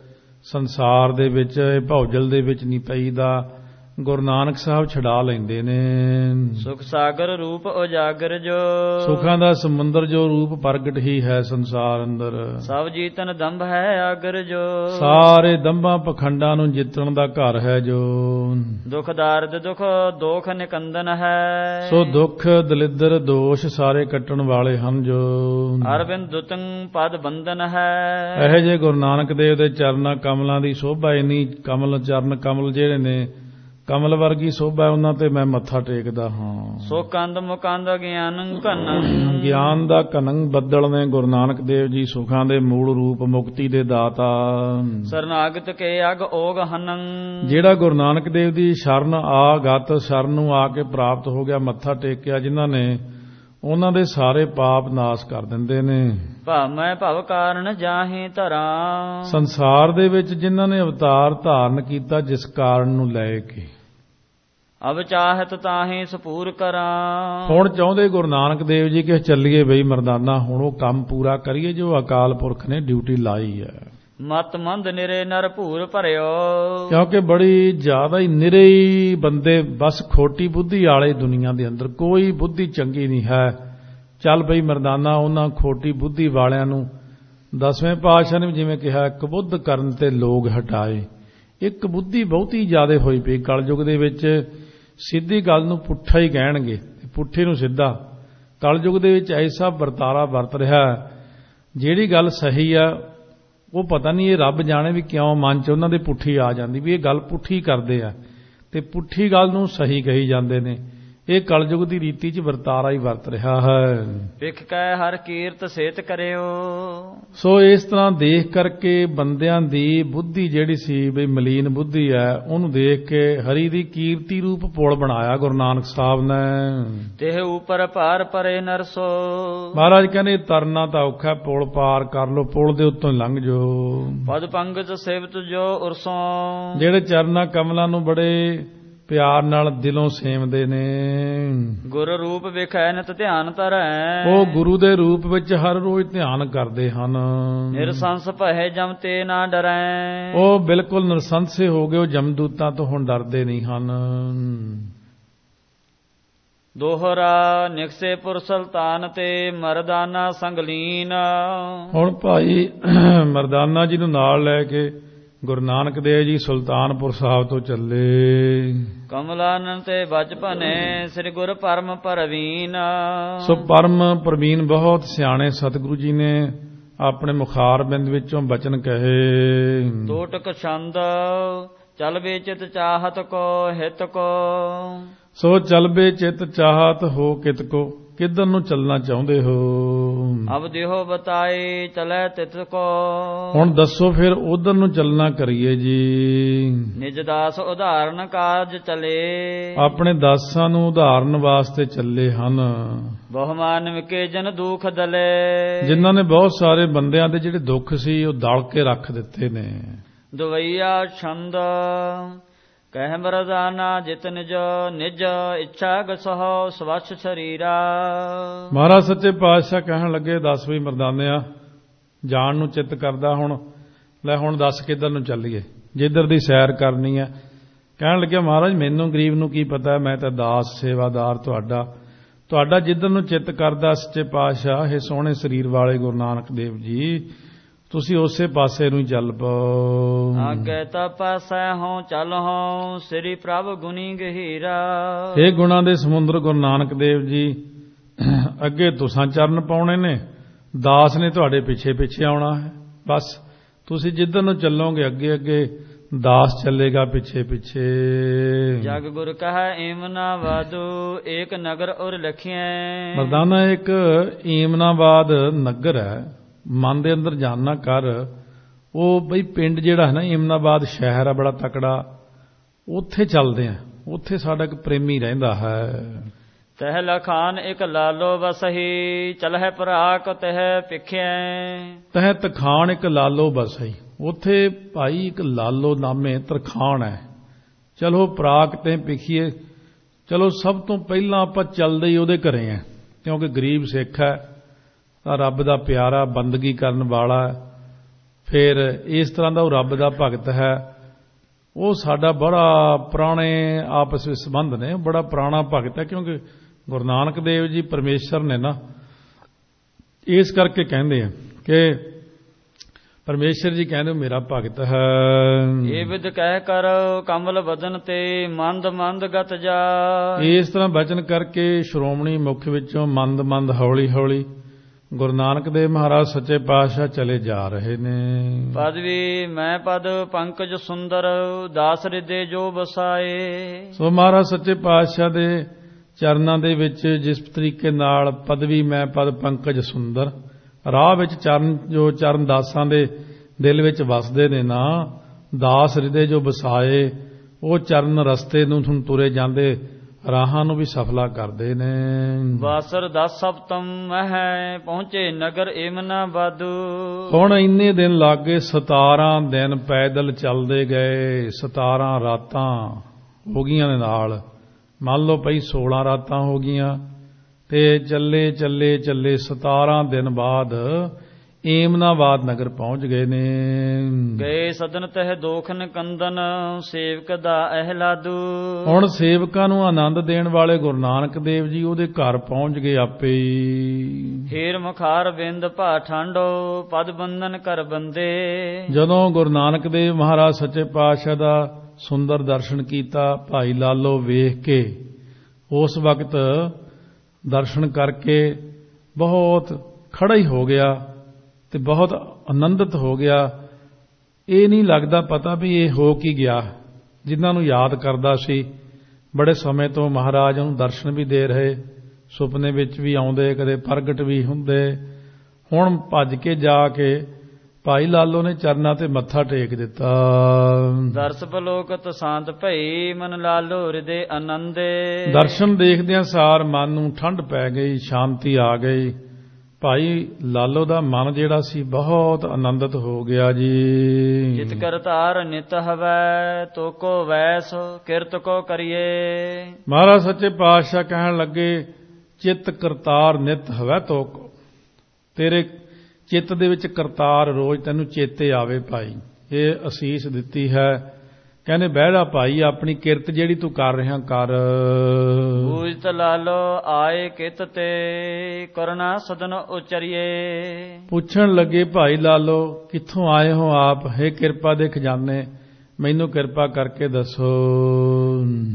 ਸੰਸਾਰ ਦੇ ਵਿੱਚ, ਭੌਜਲ ਦੇ ਵਿੱਚ ਨਹੀਂ ਪਈਦਾ, ਗੁਰੂ ਨਾਨਕ ਸਾਹਿਬ ਛਡਾ ਲੈਂਦੇ ਨੇ। ਸੁਖ ਸਾਗਰ ਰੂਪ ਉਜਾਗਰ ਜੋ। ਸੁਖਾਂ ਦਾ ਸਮੁੰਦਰ ਜੋ ਰੂਪ ਪ੍ਰਗਟ ਹੀ ਹੈ ਸੰਸਾਰ ਅੰਦਰ। ਸਭ ਜੀਤਨ ਦੰਭ ਹੈ ਆਗਰ ਜੋ। ਸਾਰੇ ਦੰਭਾਂ ਪਖੰਡਾਂ ਨੂੰ ਜਿੱਤਣ ਦਾ ਘਰ ਹੈ ਜੋ। ਦੁਖ ਦਾਰਦ ਦੁਖ ਦੋਖ ਨਿਕੰਦਨ ਹੈ। ਸੋ ਦੁੱਖ ਦਲਿੱਦਰ ਦੋਸ਼ ਸਾਰੇ ਕੱਟਣ ਵਾਲੇ ਹਨ ਜੋ। ਅਰਵਿੰਦ ਦੁਤੰ ਪਦ ਬੰਦਨ ਹੈ। ਇਹ ਜੇ ਗੁਰੂ ਨਾਨਕ ਦੇਵ ਦੇ ਚਰਨਾਂ ਕਮਲਾਂ ਦੀ ਸੋਭਾ ਇੰਨੀ, ਕਮਲ ਚਰਨ ਕਮਲ ਜਿਹੜੇ ਨੇ ਕਮਲ ਵਰਗੀ ਸੋਭਾ, ਉਹਨਾਂ ਤੇ ਮੈਂ ਮੱਥਾ ਟੇਕਦਾ ਹਾਂ। ਸੋ ਕੰਦ ਮੁਕੰਦ ਗਿਆਨ ਘਨ। ਗਿਆਨ ਦਾ ਘਨੰ ਬੱਦਲ ਨੇ ਗੁਰੂ ਨਾਨਕ ਦੇਵ ਜੀ, ਸੁਖਾਂ ਦੇ ਮੂਲ ਰੂਪ, ਮੁਕਤੀ ਦੇ ਦਾਤਾ। ਸਰਨਾਗਤ ਕੇ ਅਗ ਓਗ ਹਨੰ। ਜਿਹੜਾ ਗੁਰੂ ਨਾਨਕ ਦੇਵ ਦੀ ਸ਼ਰਨ ਆ ਗਤ, ਸ਼ਰਨ ਨੂੰ ਆ ਕੇ ਪ੍ਰਾਪਤ ਹੋ ਗਿਆ, ਮੱਥਾ ਟੇਕਿਆ ਜਿਨ੍ਹਾਂ ਨੇ, ਉਹਨਾਂ ਦੇ ਸਾਰੇ ਪਾਪ ਨਾਸ਼ ਕਰ ਦਿੰਦੇ ਨੇ। ਭਵ ਮੈਂ ਭਵ ਕਾਰਨ ਜਾਹੇ ਧਰਾਂ। ਸੰਸਾਰ ਦੇ ਵਿੱਚ ਜਿਨ੍ਹਾਂ ਨੇ ਅਵਤਾਰ ਧਾਰਨ ਕੀਤਾ ਜਿਸ ਕਾਰਨ ਨੂੰ ਲੈ ਕੇ, ਅਬ ਚਾਹਤ ਤਾਹੇ ਸਪੂਰ ਕਰਾਂ। ਹੁਣ ਚਾਹੁੰਦੇ ਗੁਰੂ ਨਾਨਕ ਦੇਵ ਜੀ ਕਿ ਚੱਲੀਏ ਬਈ ਮਰਦਾਨਾ, ਹੁਣ ਉਹ ਕੰਮ ਪੂਰਾ ਕਰੀਏ ਜੋ ਅਕਾਲ ਪੁਰਖ ਨੇ ਡਿਊਟੀ ਲਾਈ ਹੈ। ਮਤ ਮੰਦ ਨਿਰੇ ਨਰ ਭੂਰ ਭਰਿਓ। ਕਿਉਂਕਿ ਬੜੀ ਜ਼ਿਆਦਾ ਹੀ ਨਿਰੇ ਹੀ ਬੰਦੇ, ਬਸ ਖੋਟੀ ਬੁੱਧੀ ਵਾਲੇ ਦੁਨੀਆ ਦੇ ਅੰਦਰ, ਕੋਈ ਬੁੱਧੀ ਚੰਗੀ ਨਹੀਂ ਹੈ। ਚੱਲ ਬਈ ਮਰਦਾਨਾ, ਉਹਨਾਂ ਖੋਟੀ ਬੁੱਧੀ ਵਾਲਿਆਂ ਨੂੰ ਦਸਵੇਂ ਪਾਤਸ਼ਾਹ ਨੇ ਜਿਵੇਂ ਕਿਹਾ, ਕਬੁੱਧ ਕਰਨ ਤੇ ਲੋਕ ਹਟਾਏ। ਇੱਕ ਬੁੱਧੀ ਬਹੁਤੀ ਜ਼ਿਆਦਾ ਹੋਈ ਪਈ ਕਲਯੁਗ ਦੇ ਵਿੱਚ, ਸਿੱਧੀ ਗੱਲ ਨੂੰ ਪੁੱਠਾ ਹੀ ਕਹਿਣਗੇ, ਪੁੱਠੇ ਨੂੰ ਸਿੱਧਾ। ਕਲਯੁਗ ਦੇ ਵਿੱਚ ਐਸਾ ਵਰਤਾਰਾ ਵਰਤ ਰਿਹਾ, ਜਿਹੜੀ ਗੱਲ ਸਹੀ ਆ ਉਹ ਪਤਾ ਨਹੀਂ, ਇਹ ਰੱਬ ਜਾਣੇ ਵੀ ਕਿਉਂ ਮਨ 'ਚ ਉਹਨਾਂ ਦੇ ਪੁੱਠੀ ਆ ਜਾਂਦੀ ਵੀ ਇਹ ਗੱਲ ਪੁੱਠੀ ਕਰਦੇ ਆ, ਤੇ ਪੁੱਠੀ ਗੱਲ ਨੂੰ ਸਹੀ ਕਹੀ ਜਾਂਦੇ ਨੇ। ਇਹ ਕਲਯੁਗ ਦੀ ਰੀਤੀ 'ਚ ਵਰਤਾਰਾ ਹੀ ਵਰਤ ਰਿਹਾ ਹੈ। ਵਿਖ ਕੈ ਹਰ ਕੀਰਤ ਸੇਤ ਕਰਿਓ। ਸੋ ਇਸ ਤਰ੍ਹਾਂ ਦੇਖ ਕਰਕੇ ਬੰਦਿਆਂ ਦੀ ਬੁੱਧੀ ਜਿਹੜੀ ਸੀ ਬਈ ਮਲੀਨ ਬੁੱਧੀ ਹੈ, ਉਹਨੂੰ ਦੇਖ ਕੇ ਹਰੀ ਦੀ ਕੀਰਤੀ ਰੂਪ ਪੁਲ ਬਣਾਇਆ ਗੁਰੂ ਨਾਨਕ ਸਾਹਿਬ ਨੇ। ਤੇ ਉਪਰ ਪਾਰ ਪਰੇ ਨਰਸੋ। ਮਹਾਰਾਜ ਕਹਿੰਦੇ ਤਰਨਾ ਤਾਂ ਔਖਾ, ਪੁਲ ਪਾਰ ਕਰ ਲੋ, ਪੁਲ ਦੇ ਉੱਤੋਂ ਲੰਘ ਜੋ। ਪਦ ਪੰਗਤ ਸੇਵਤ ਜੋ ਉਰਸੋਂ। ਜਿਹੜੇ ਚਰਨਾਂ ਕਮਲਾਂ ਨੂੰ ਬੜੇ ਪਿਆਰ ਨਾਲ ਦਿਲੋਂ ਸੇਵਦੇ ਨੇ। ਗੁਰ ਰੂਪ ਵੇਖੈ ਨਿਤ ਧਿਆਨ ਧਰੈ। ਉਹ ਗੁਰੂ ਦੇ ਰੂਪ ਵਿੱਚ ਹਰ ਰੋਜ਼ ਧਿਆਨ ਕਰਦੇ ਹਨ। ਨਿਰਸੰਸ ਭਏ ਜਮ ਤੇ ਨਾ ਡਰੈ। ਉਹ ਬਿਲਕੁਲ ਨਿਰਸੰਸੇ ਹੋ ਗਏ, ਉਹ ਜਮਦੂਤਾਂ ਤੋਂ ਹੁਣ ਡਰਦੇ ਨਹੀਂ ਹਨ। ਦੋਹਰਾ ਨਿਕਸੇ ਪੁਰ ਸੁਲਤਾਨ ਤੇ ਮਰਦਾਨਾ ਸੰਗਲੀਨ। ਹੁਣ ਭਾਈ ਮਰਦਾਨਾ ਜੀ ਨੂੰ ਨਾਲ ਲੈ ਕੇ ਗੁਰੂ ਨਾਨਕ ਦੇਵ ਜੀ ਸੁਲਤਾਨਪੁਰ ਸਾਹਿਬ ਤੋਂ ਚੱਲੇ। ਕਮਲਾਨਨ ਤੇ ਬਚਪਨੇ ਸ੍ਰੀ ਗੁਰ ਪਰਮ ਪਰਵੀਨ। ਸੋ ਪਰਮ ਪ੍ਰਵੀਨ ਬਹੁਤ ਸਿਆਣੇ ਸਤਿਗੁਰੂ ਜੀ ਨੇ ਆਪਣੇ ਮੁਖਾਰ ਬਿੰਦ ਵਿੱਚੋਂ ਬਚਨ ਕਹੇ। ਤੋਟਕ ਛੰਦ ਚਲਵੇ ਚਿਤ ਚਾਹਤ ਕੋ ਹਿਤ ਕੋ। ਸੋ ਚਲਵੇ ਚਿਤ ਚਾਹਤ ਹੋ ਕਿਤ ਕੋ, ਕਿੱਧਰ ਨੂੰ ਚੱਲਣਾ ਚਾਹੁੰਦੇ ਹੋ। ਅਬ ਦੇਹੋ ਬਤਾਏ ਚਲੇ ਤਿਤ ਕੋ। ਹੁਣ ਦੱਸੋ ਫਿਰ ਉਧਰ ਨੂੰ ਚੱਲਣਾ ਕਰੀਏ ਜੀ। ਨਿਜ ਦਾਸ ਉਦਾਹਰਨ ਕਾਜ ਚਲੇ। ਆਪਣੇ ਦਾਸਾਂ ਨੂੰ ਉਦਾਹਰਨ ਵਾਸਤੇ ਚੱਲੇ ਹਨ। ਬਹੁਮਾਨ ਵਿਕੇ ਜਨ ਦੁਖ ਦਲੇ। ਜਿਨ੍ਹਾਂ ਨੇ ਬਹੁਤ ਸਾਰੇ ਬੰਦਿਆਂ ਦੇ ਜਿਹੜੇ ਦੁੱਖ ਸੀ ਉਹ ਦਲ ਕੇ ਰੱਖ ਦਿੱਤੇ ਨੇ। ਦਵਈਆ ਛੰਦ ਕਹਿ ਮਰਦਾਨਾ ਜਿਤ ਨਿਜ ਨਿਜ ਇੱਛਾ ਗਸਹੁ ਸਵਛ ਸਰੀਰਾ। ਮਹਾਰਾਜ ਸੱਚੇ ਪਾਤਸ਼ਾਹ ਕਹਿਣ ਲੱਗੇ, ਦੱਸ ਵੀ ਮਰਦਾਨਿਆ, ਜਾਣ ਨੂੰ ਚਿੱਤ ਕਰਦਾ ਹੁਣ, ਲੈ ਹੁਣ ਦੱਸ ਕਿੱਧਰ ਨੂੰ ਚੱਲੀਏ, ਜਿੱਧਰ ਦੀ ਸੈਰ ਕਰਨੀ ਹੈ। ਕਹਿਣ ਲੱਗਿਆ, ਮਹਾਰਾਜ ਮੈਨੂੰ ਗਰੀਬ ਨੂੰ ਕੀ ਪਤਾ, ਮੈਂ ਤਾਂ ਦਾਸ ਸੇਵਾਦਾਰ ਤੁਹਾਡਾ, ਤੁਹਾਡਾ ਜਿੱਧਰ ਨੂੰ ਚਿੱਤ ਕਰਦਾ ਸੱਚੇ ਪਾਤਸ਼ਾਹ, ਇਹ ਸੋਹਣੇ ਸਰੀਰ ਵਾਲੇ ਗੁਰੂ ਨਾਨਕ ਦੇਵ ਜੀ, ਤੁਸੀਂ ਉਸੇ ਪਾਸੇ ਨੂੰ ਚੱਲ ਪਓ। ਆਗੇ ਤਾ ਪਾਸੈ ਹੋਂ ਚੱਲ ਹੋਂ ਸ੍ਰੀ ਪ੍ਰਭ ਗੁਣੀ ਗਹੀਰਾ। ਇਹ ਗੁਣਾਂ ਦੇ ਸਮੁੰਦਰ ਗੁਰੂ ਨਾਨਕ ਦੇਵ ਜੀ ਅੱਗੇ ਤੁਸਾਂ ਚਰਨ ਪਾਉਣੇ ਨੇ, ਦਾਸ ਨੇ ਤੁਹਾਡੇ ਪਿੱਛੇ ਪਿੱਛੇ ਆਉਣਾ ਹੈ। ਬਸ ਤੁਸੀਂ ਜਿੱਧਰ ਨੂੰ ਚੱਲੋਗੇ ਅੱਗੇ ਅੱਗੇ, ਦਾਸ ਚੱਲੇਗਾ ਪਿੱਛੇ ਪਿੱਛੇ। ਜਗ ਗੁਰ ਕਹੈ ਏਮਨਾਵਾਦੁ ਏਕ ਨਗਰ ਔਰ ਲਖਿਐ। ਮਰਦਾਨਾ ਇੱਕ ਏਮਨਾਬਾਦ ਨਗਰ ਹੈ, ਮਨ ਦੇ ਅੰਦਰ ਜਾਣਨਾ ਕਰ। ਉਹ ਬਈ ਪਿੰਡ ਜਿਹੜਾ ਹੈ ਨਾ ਏਮਨਾਬਾਦ ਸ਼ਹਿਰ ਆ ਬੜਾ ਤਕੜਾ, ਉੱਥੇ ਚੱਲਦੇ ਆ। ਉੱਥੇ ਸਾਡਾ ਇੱਕ ਪ੍ਰੇਮੀ ਰਹਿੰਦਾ ਹੈ। ਤਹ ਲਖਾਨ ਇੱਕ ਲਾਲੋ ਬਸਹੀ ਚਲਹਿ ਪਰਾਕ ਤਹ ਪਿਖਿਐ। ਤਹ ਤਖਾਨ ਇੱਕ ਲਾਲੋ ਬਸਹੀ, ਉੱਥੇ ਭਾਈ ਇੱਕ ਲਾਲੋ ਨਾਮੇ ਤਰਖਾਨ ਹੈ। ਚਲੋ ਪਰਾਕ ਤੇ ਪਿਖੀਏ। ਚਲੋ ਸਭ ਤੋਂ ਪਹਿਲਾਂ ਆਪਾਂ ਚੱਲਦੇ ਹੀ ਉਹਦੇ ਘਰੇ ਆ, ਕਿਉਂਕਿ ਗਰੀਬ ਸਿੱਖ ਹੈ, ਤਾਂ ਰੱਬ ਦਾ ਪਿਆਰਾ, ਬੰਦਗੀ ਕਰਨ ਵਾਲਾ। ਫਿਰ ਇਸ ਤਰ੍ਹਾਂ ਦਾ ਉਹ ਰੱਬ ਦਾ ਭਗਤ ਹੈ। ਉਹ ਸਾਡਾ ਬੜਾ ਪੁਰਾਣੇ ਆਪਸ ਵਿੱਚ ਸੰਬੰਧ ਨੇ, ਬੜਾ ਪੁਰਾਣਾ ਭਗਤ ਹੈ। ਕਿਉਂਕਿ ਗੁਰੂ ਨਾਨਕ ਦੇਵ ਜੀ ਪਰਮੇਸ਼ਰ ਨੇ ਨਾ, ਇਸ ਕਰਕੇ ਕਹਿੰਦੇ ਆ ਕਿ ਪਰਮੇਸ਼ਰ ਜੀ ਕਹਿੰਦੇ ਮੇਰਾ ਭਗਤ ਹੈ। ਇਹ ਵਿਦ ਕਹਿ ਕਰ ਕਮਲ ਬਦਨ ਤੇ ਮੰਦ ਮੰਦ ਗਤ ਜਾ। ਇਸ ਤਰ੍ਹਾਂ ਬਚਨ ਕਰਕੇ ਸ਼੍ਰੋਮਣੀ ਮੁਖ ਵਿੱਚੋਂ ਮੰਦ ਮੰਦ ਹੌਲੀ ਹੌਲੀ ਗੁਰੂ ਨਾਨਕ ਦੇਵ ਮਹਾਰਾਜ ਸੱਚੇ ਪਾਤਸ਼ਾਹ ਚਲੇ ਜਾ ਰਹੇ ਨੇ। ਪਦਵੀ ਮੈਂ ਪਦ ਪੰਕਜ ਸੁੰਦਰ ਦਾਸ ਰਿਦੇ ਜੋ ਬਸਾਏ। ਸੋ ਮਹਾਰਾਜ ਸੱਚੇ ਪਾਤਸ਼ਾਹ ਦੇ ਚਰਨਾਂ ਦੇ ਵਿੱਚ ਜਿਸ ਤਰੀਕੇ ਨਾਲ ਪਦਵੀ ਮੈਂ ਪਦ ਪੰਕਜ ਸੁੰਦਰ, ਰਾਹ ਵਿੱਚ ਚਰਨ ਜੋ ਚਰਨ ਦਾਸਾਂ ਦੇ ਦਿਲ ਵਿੱਚ ਵਸਦੇ ਨੇ ਨਾ, ਦਾਸ ਹਿਰਦੇ ਜੋ ਵਸਾਏ, ਉਹ ਚਰਨ ਰਸਤੇ ਨੂੰ ਤੁਹਾਨੂੰ ਤੁਰੇ ਜਾਂਦੇ ਰਾਹਾਂ ਨੂੰ ਵੀ ਸਫਲਾ ਕਰਦੇ ਨੇ। ਵਾਸਰ ਦਸ ਸਪਤਮ ਮਹਿ ਪਹੁੰਚੇ ਨਗਰ ਏਮਨਾਬਾਦੁ। ਹੁਣ ਇੰਨੇ ਦਿਨ ਲੱਗੇ, ਸਤਾਰਾਂ ਦਿਨ ਪੈਦਲ ਚੱਲਦੇ ਗਏ। ਸਤਾਰਾਂ ਰਾਤਾਂ ਹੋ ਗਈਆਂ ਨੇ ਨਾਲ, ਮੰਨ ਲਓ ਭਈ ਸੋਲਾਂ ਰਾਤਾਂ ਹੋ ਗਈਆਂ ਤੇ ਚੱਲੇ ਚੱਲੇ ਚੱਲੇ ਸਤਾਰਾਂ ਦਿਨ ਬਾਅਦ ਏਮਨਾਬਾਦ ਨਗਰ ਪਹੁੰਚ ਗਏ ਨੇ। ਗਏ ਸਦਨ ਤਹਿ ਦੋਖਨ ਕੰਦਨ ਸੇਵਕ ਦਾ ਅਹਿਲਾਦੂ। ਹੁਣ ਸੇਵਕਾਂ ਨੂੰ ਆਨੰਦ ਦੇਣ ਵਾਲੇ ਗੁਰੂ ਨਾਨਕ ਦੇਵ ਜੀ ਉਹਦੇ ਘਰ ਪਹੁੰਚ ਗਏ ਆਪੇ ਹੀ। ਹੀਰ ਮੁਖਾਰ ਬਿੰਦ ਭਾ ਠਾਂਡੋ ਪਦ ਬੰਧਨ ਕਰ ਬੰਦੇ। ਜਦੋਂ ਗੁਰੂ ਨਾਨਕ ਦੇਵ ਮਹਾਰਾਜ ਸੱਚੇ ਪਾਤਸ਼ਾਹ ਦਾ ਸੁੰਦਰ ਦਰਸ਼ਨ ਕੀਤਾ, ਭਾਈ ਲਾਲੋ ਵੇਖ ਕੇ ਉਸ ਵਕਤ ਦਰਸ਼ਨ ਕਰਕੇ ਬਹੁਤ ਖੜਾ ਹੀ ਹੋ ਗਿਆ ਤੇ ਬਹੁਤ ਆਨੰਦਿਤ ਹੋ ਗਿਆ। ਇਹ ਨਹੀਂ ਲੱਗਦਾ ਪਤਾ ਵੀ ਇਹ ਹੋ ਕੀ ਗਿਆ। ਜਿਨ੍ਹਾਂ ਨੂੰ ਯਾਦ ਕਰਦਾ ਸੀ ਬੜੇ ਸਮੇਂ ਤੋਂ, ਮਹਾਰਾਜ ਨੂੰ ਦਰਸ਼ਨ ਵੀ ਦੇ ਰਹੇ, ਸੁਪਨੇ ਵਿੱਚ ਵੀ ਆਉਂਦੇ, ਕਦੇ ਪ੍ਰਗਟ ਵੀ ਹੁੰਦੇ। ਹੁਣ ਭੱਜ ਕੇ ਜਾ ਕੇ ਭਾਈ ਲਾਲੋ ਨੇ ਚਰਨਾਂ ਤੇ ਮੱਥਾ ਟੇਕ ਦਿੱਤਾ। ਦਰਸ ਬਲੋਕਤ ਸ਼ਾਂਤ ਭਈ ਮਨ ਲਾਲੋ ਹਿਰਦੇ ਆਨੰਦੇ। ਦਰਸ਼ਨ ਦੇਖਦਿਆਂ ਸਾਰ ਮਨ ਨੂੰ ਠੰਡ ਪੈ ਗਈ, ਸ਼ਾਂਤੀ ਆ ਗਈ। ਭਾਈ ਲਾਲੋ ਦਾ ਮਨ ਜਿਹੜਾ ਸੀ ਬਹੁਤ ਆਨੰਦਿਤ ਹੋ ਗਿਆ ਜੀ। ਜਿਤ ਕਰਤਾਰ ਨਿਤ ਹਵੈ ਤੋ ਕੋ ਵੈਸ ਕਿਰਤ ਕੋ ਕਰੀਏ। ਮਹਾਰਾਜ ਸੱਚੇ ਪਾਤਸ਼ਾਹ ਕਹਿਣ ਲੱਗੇ, ਚਿਤ ਕਰਤਾਰ ਨਿਤ ਹਵੈ ਤੋ ਕੋ, ਤੇਰੇ ਚਿੱਤ ਦੇ ਵਿੱਚ ਕਰਤਾਰ ਰੋਜ਼ ਤੈਨੂੰ ਚੇਤੇ ਆਵੇ ਭਾਈ। ਇਹ ਅਸੀਸ ਦਿੱਤੀ ਹੈ। ਕਹਿੰਦੇ ਬਹਿੜਾ ਭਾਈ ਆਪਣੀ ਕਿਰਤ ਜਿਹੜੀ ਤੂੰ ਕਰ ਰਿਹਾ ਕਰ। ਬੂਝਤ ਲਾਲੋ ਆਏ ਕਿਤ ਤੇ ਕਰਨਾ ਸਦਨ ਉਚਰੀਏ। ਪੁੱਛਣ ਲੱਗੇ ਭਾਈ ਲਾਲੋ ਕਿੱਥੋਂ ਆਏ ਹੋ ਆਪ, ਹੈ ਕਿਰਪਾ ਦੇ ਖਜ਼ਾਨੇ, ਮੈਨੂੰ ਕਿਰਪਾ ਕਰਕੇ ਦੱਸੋ।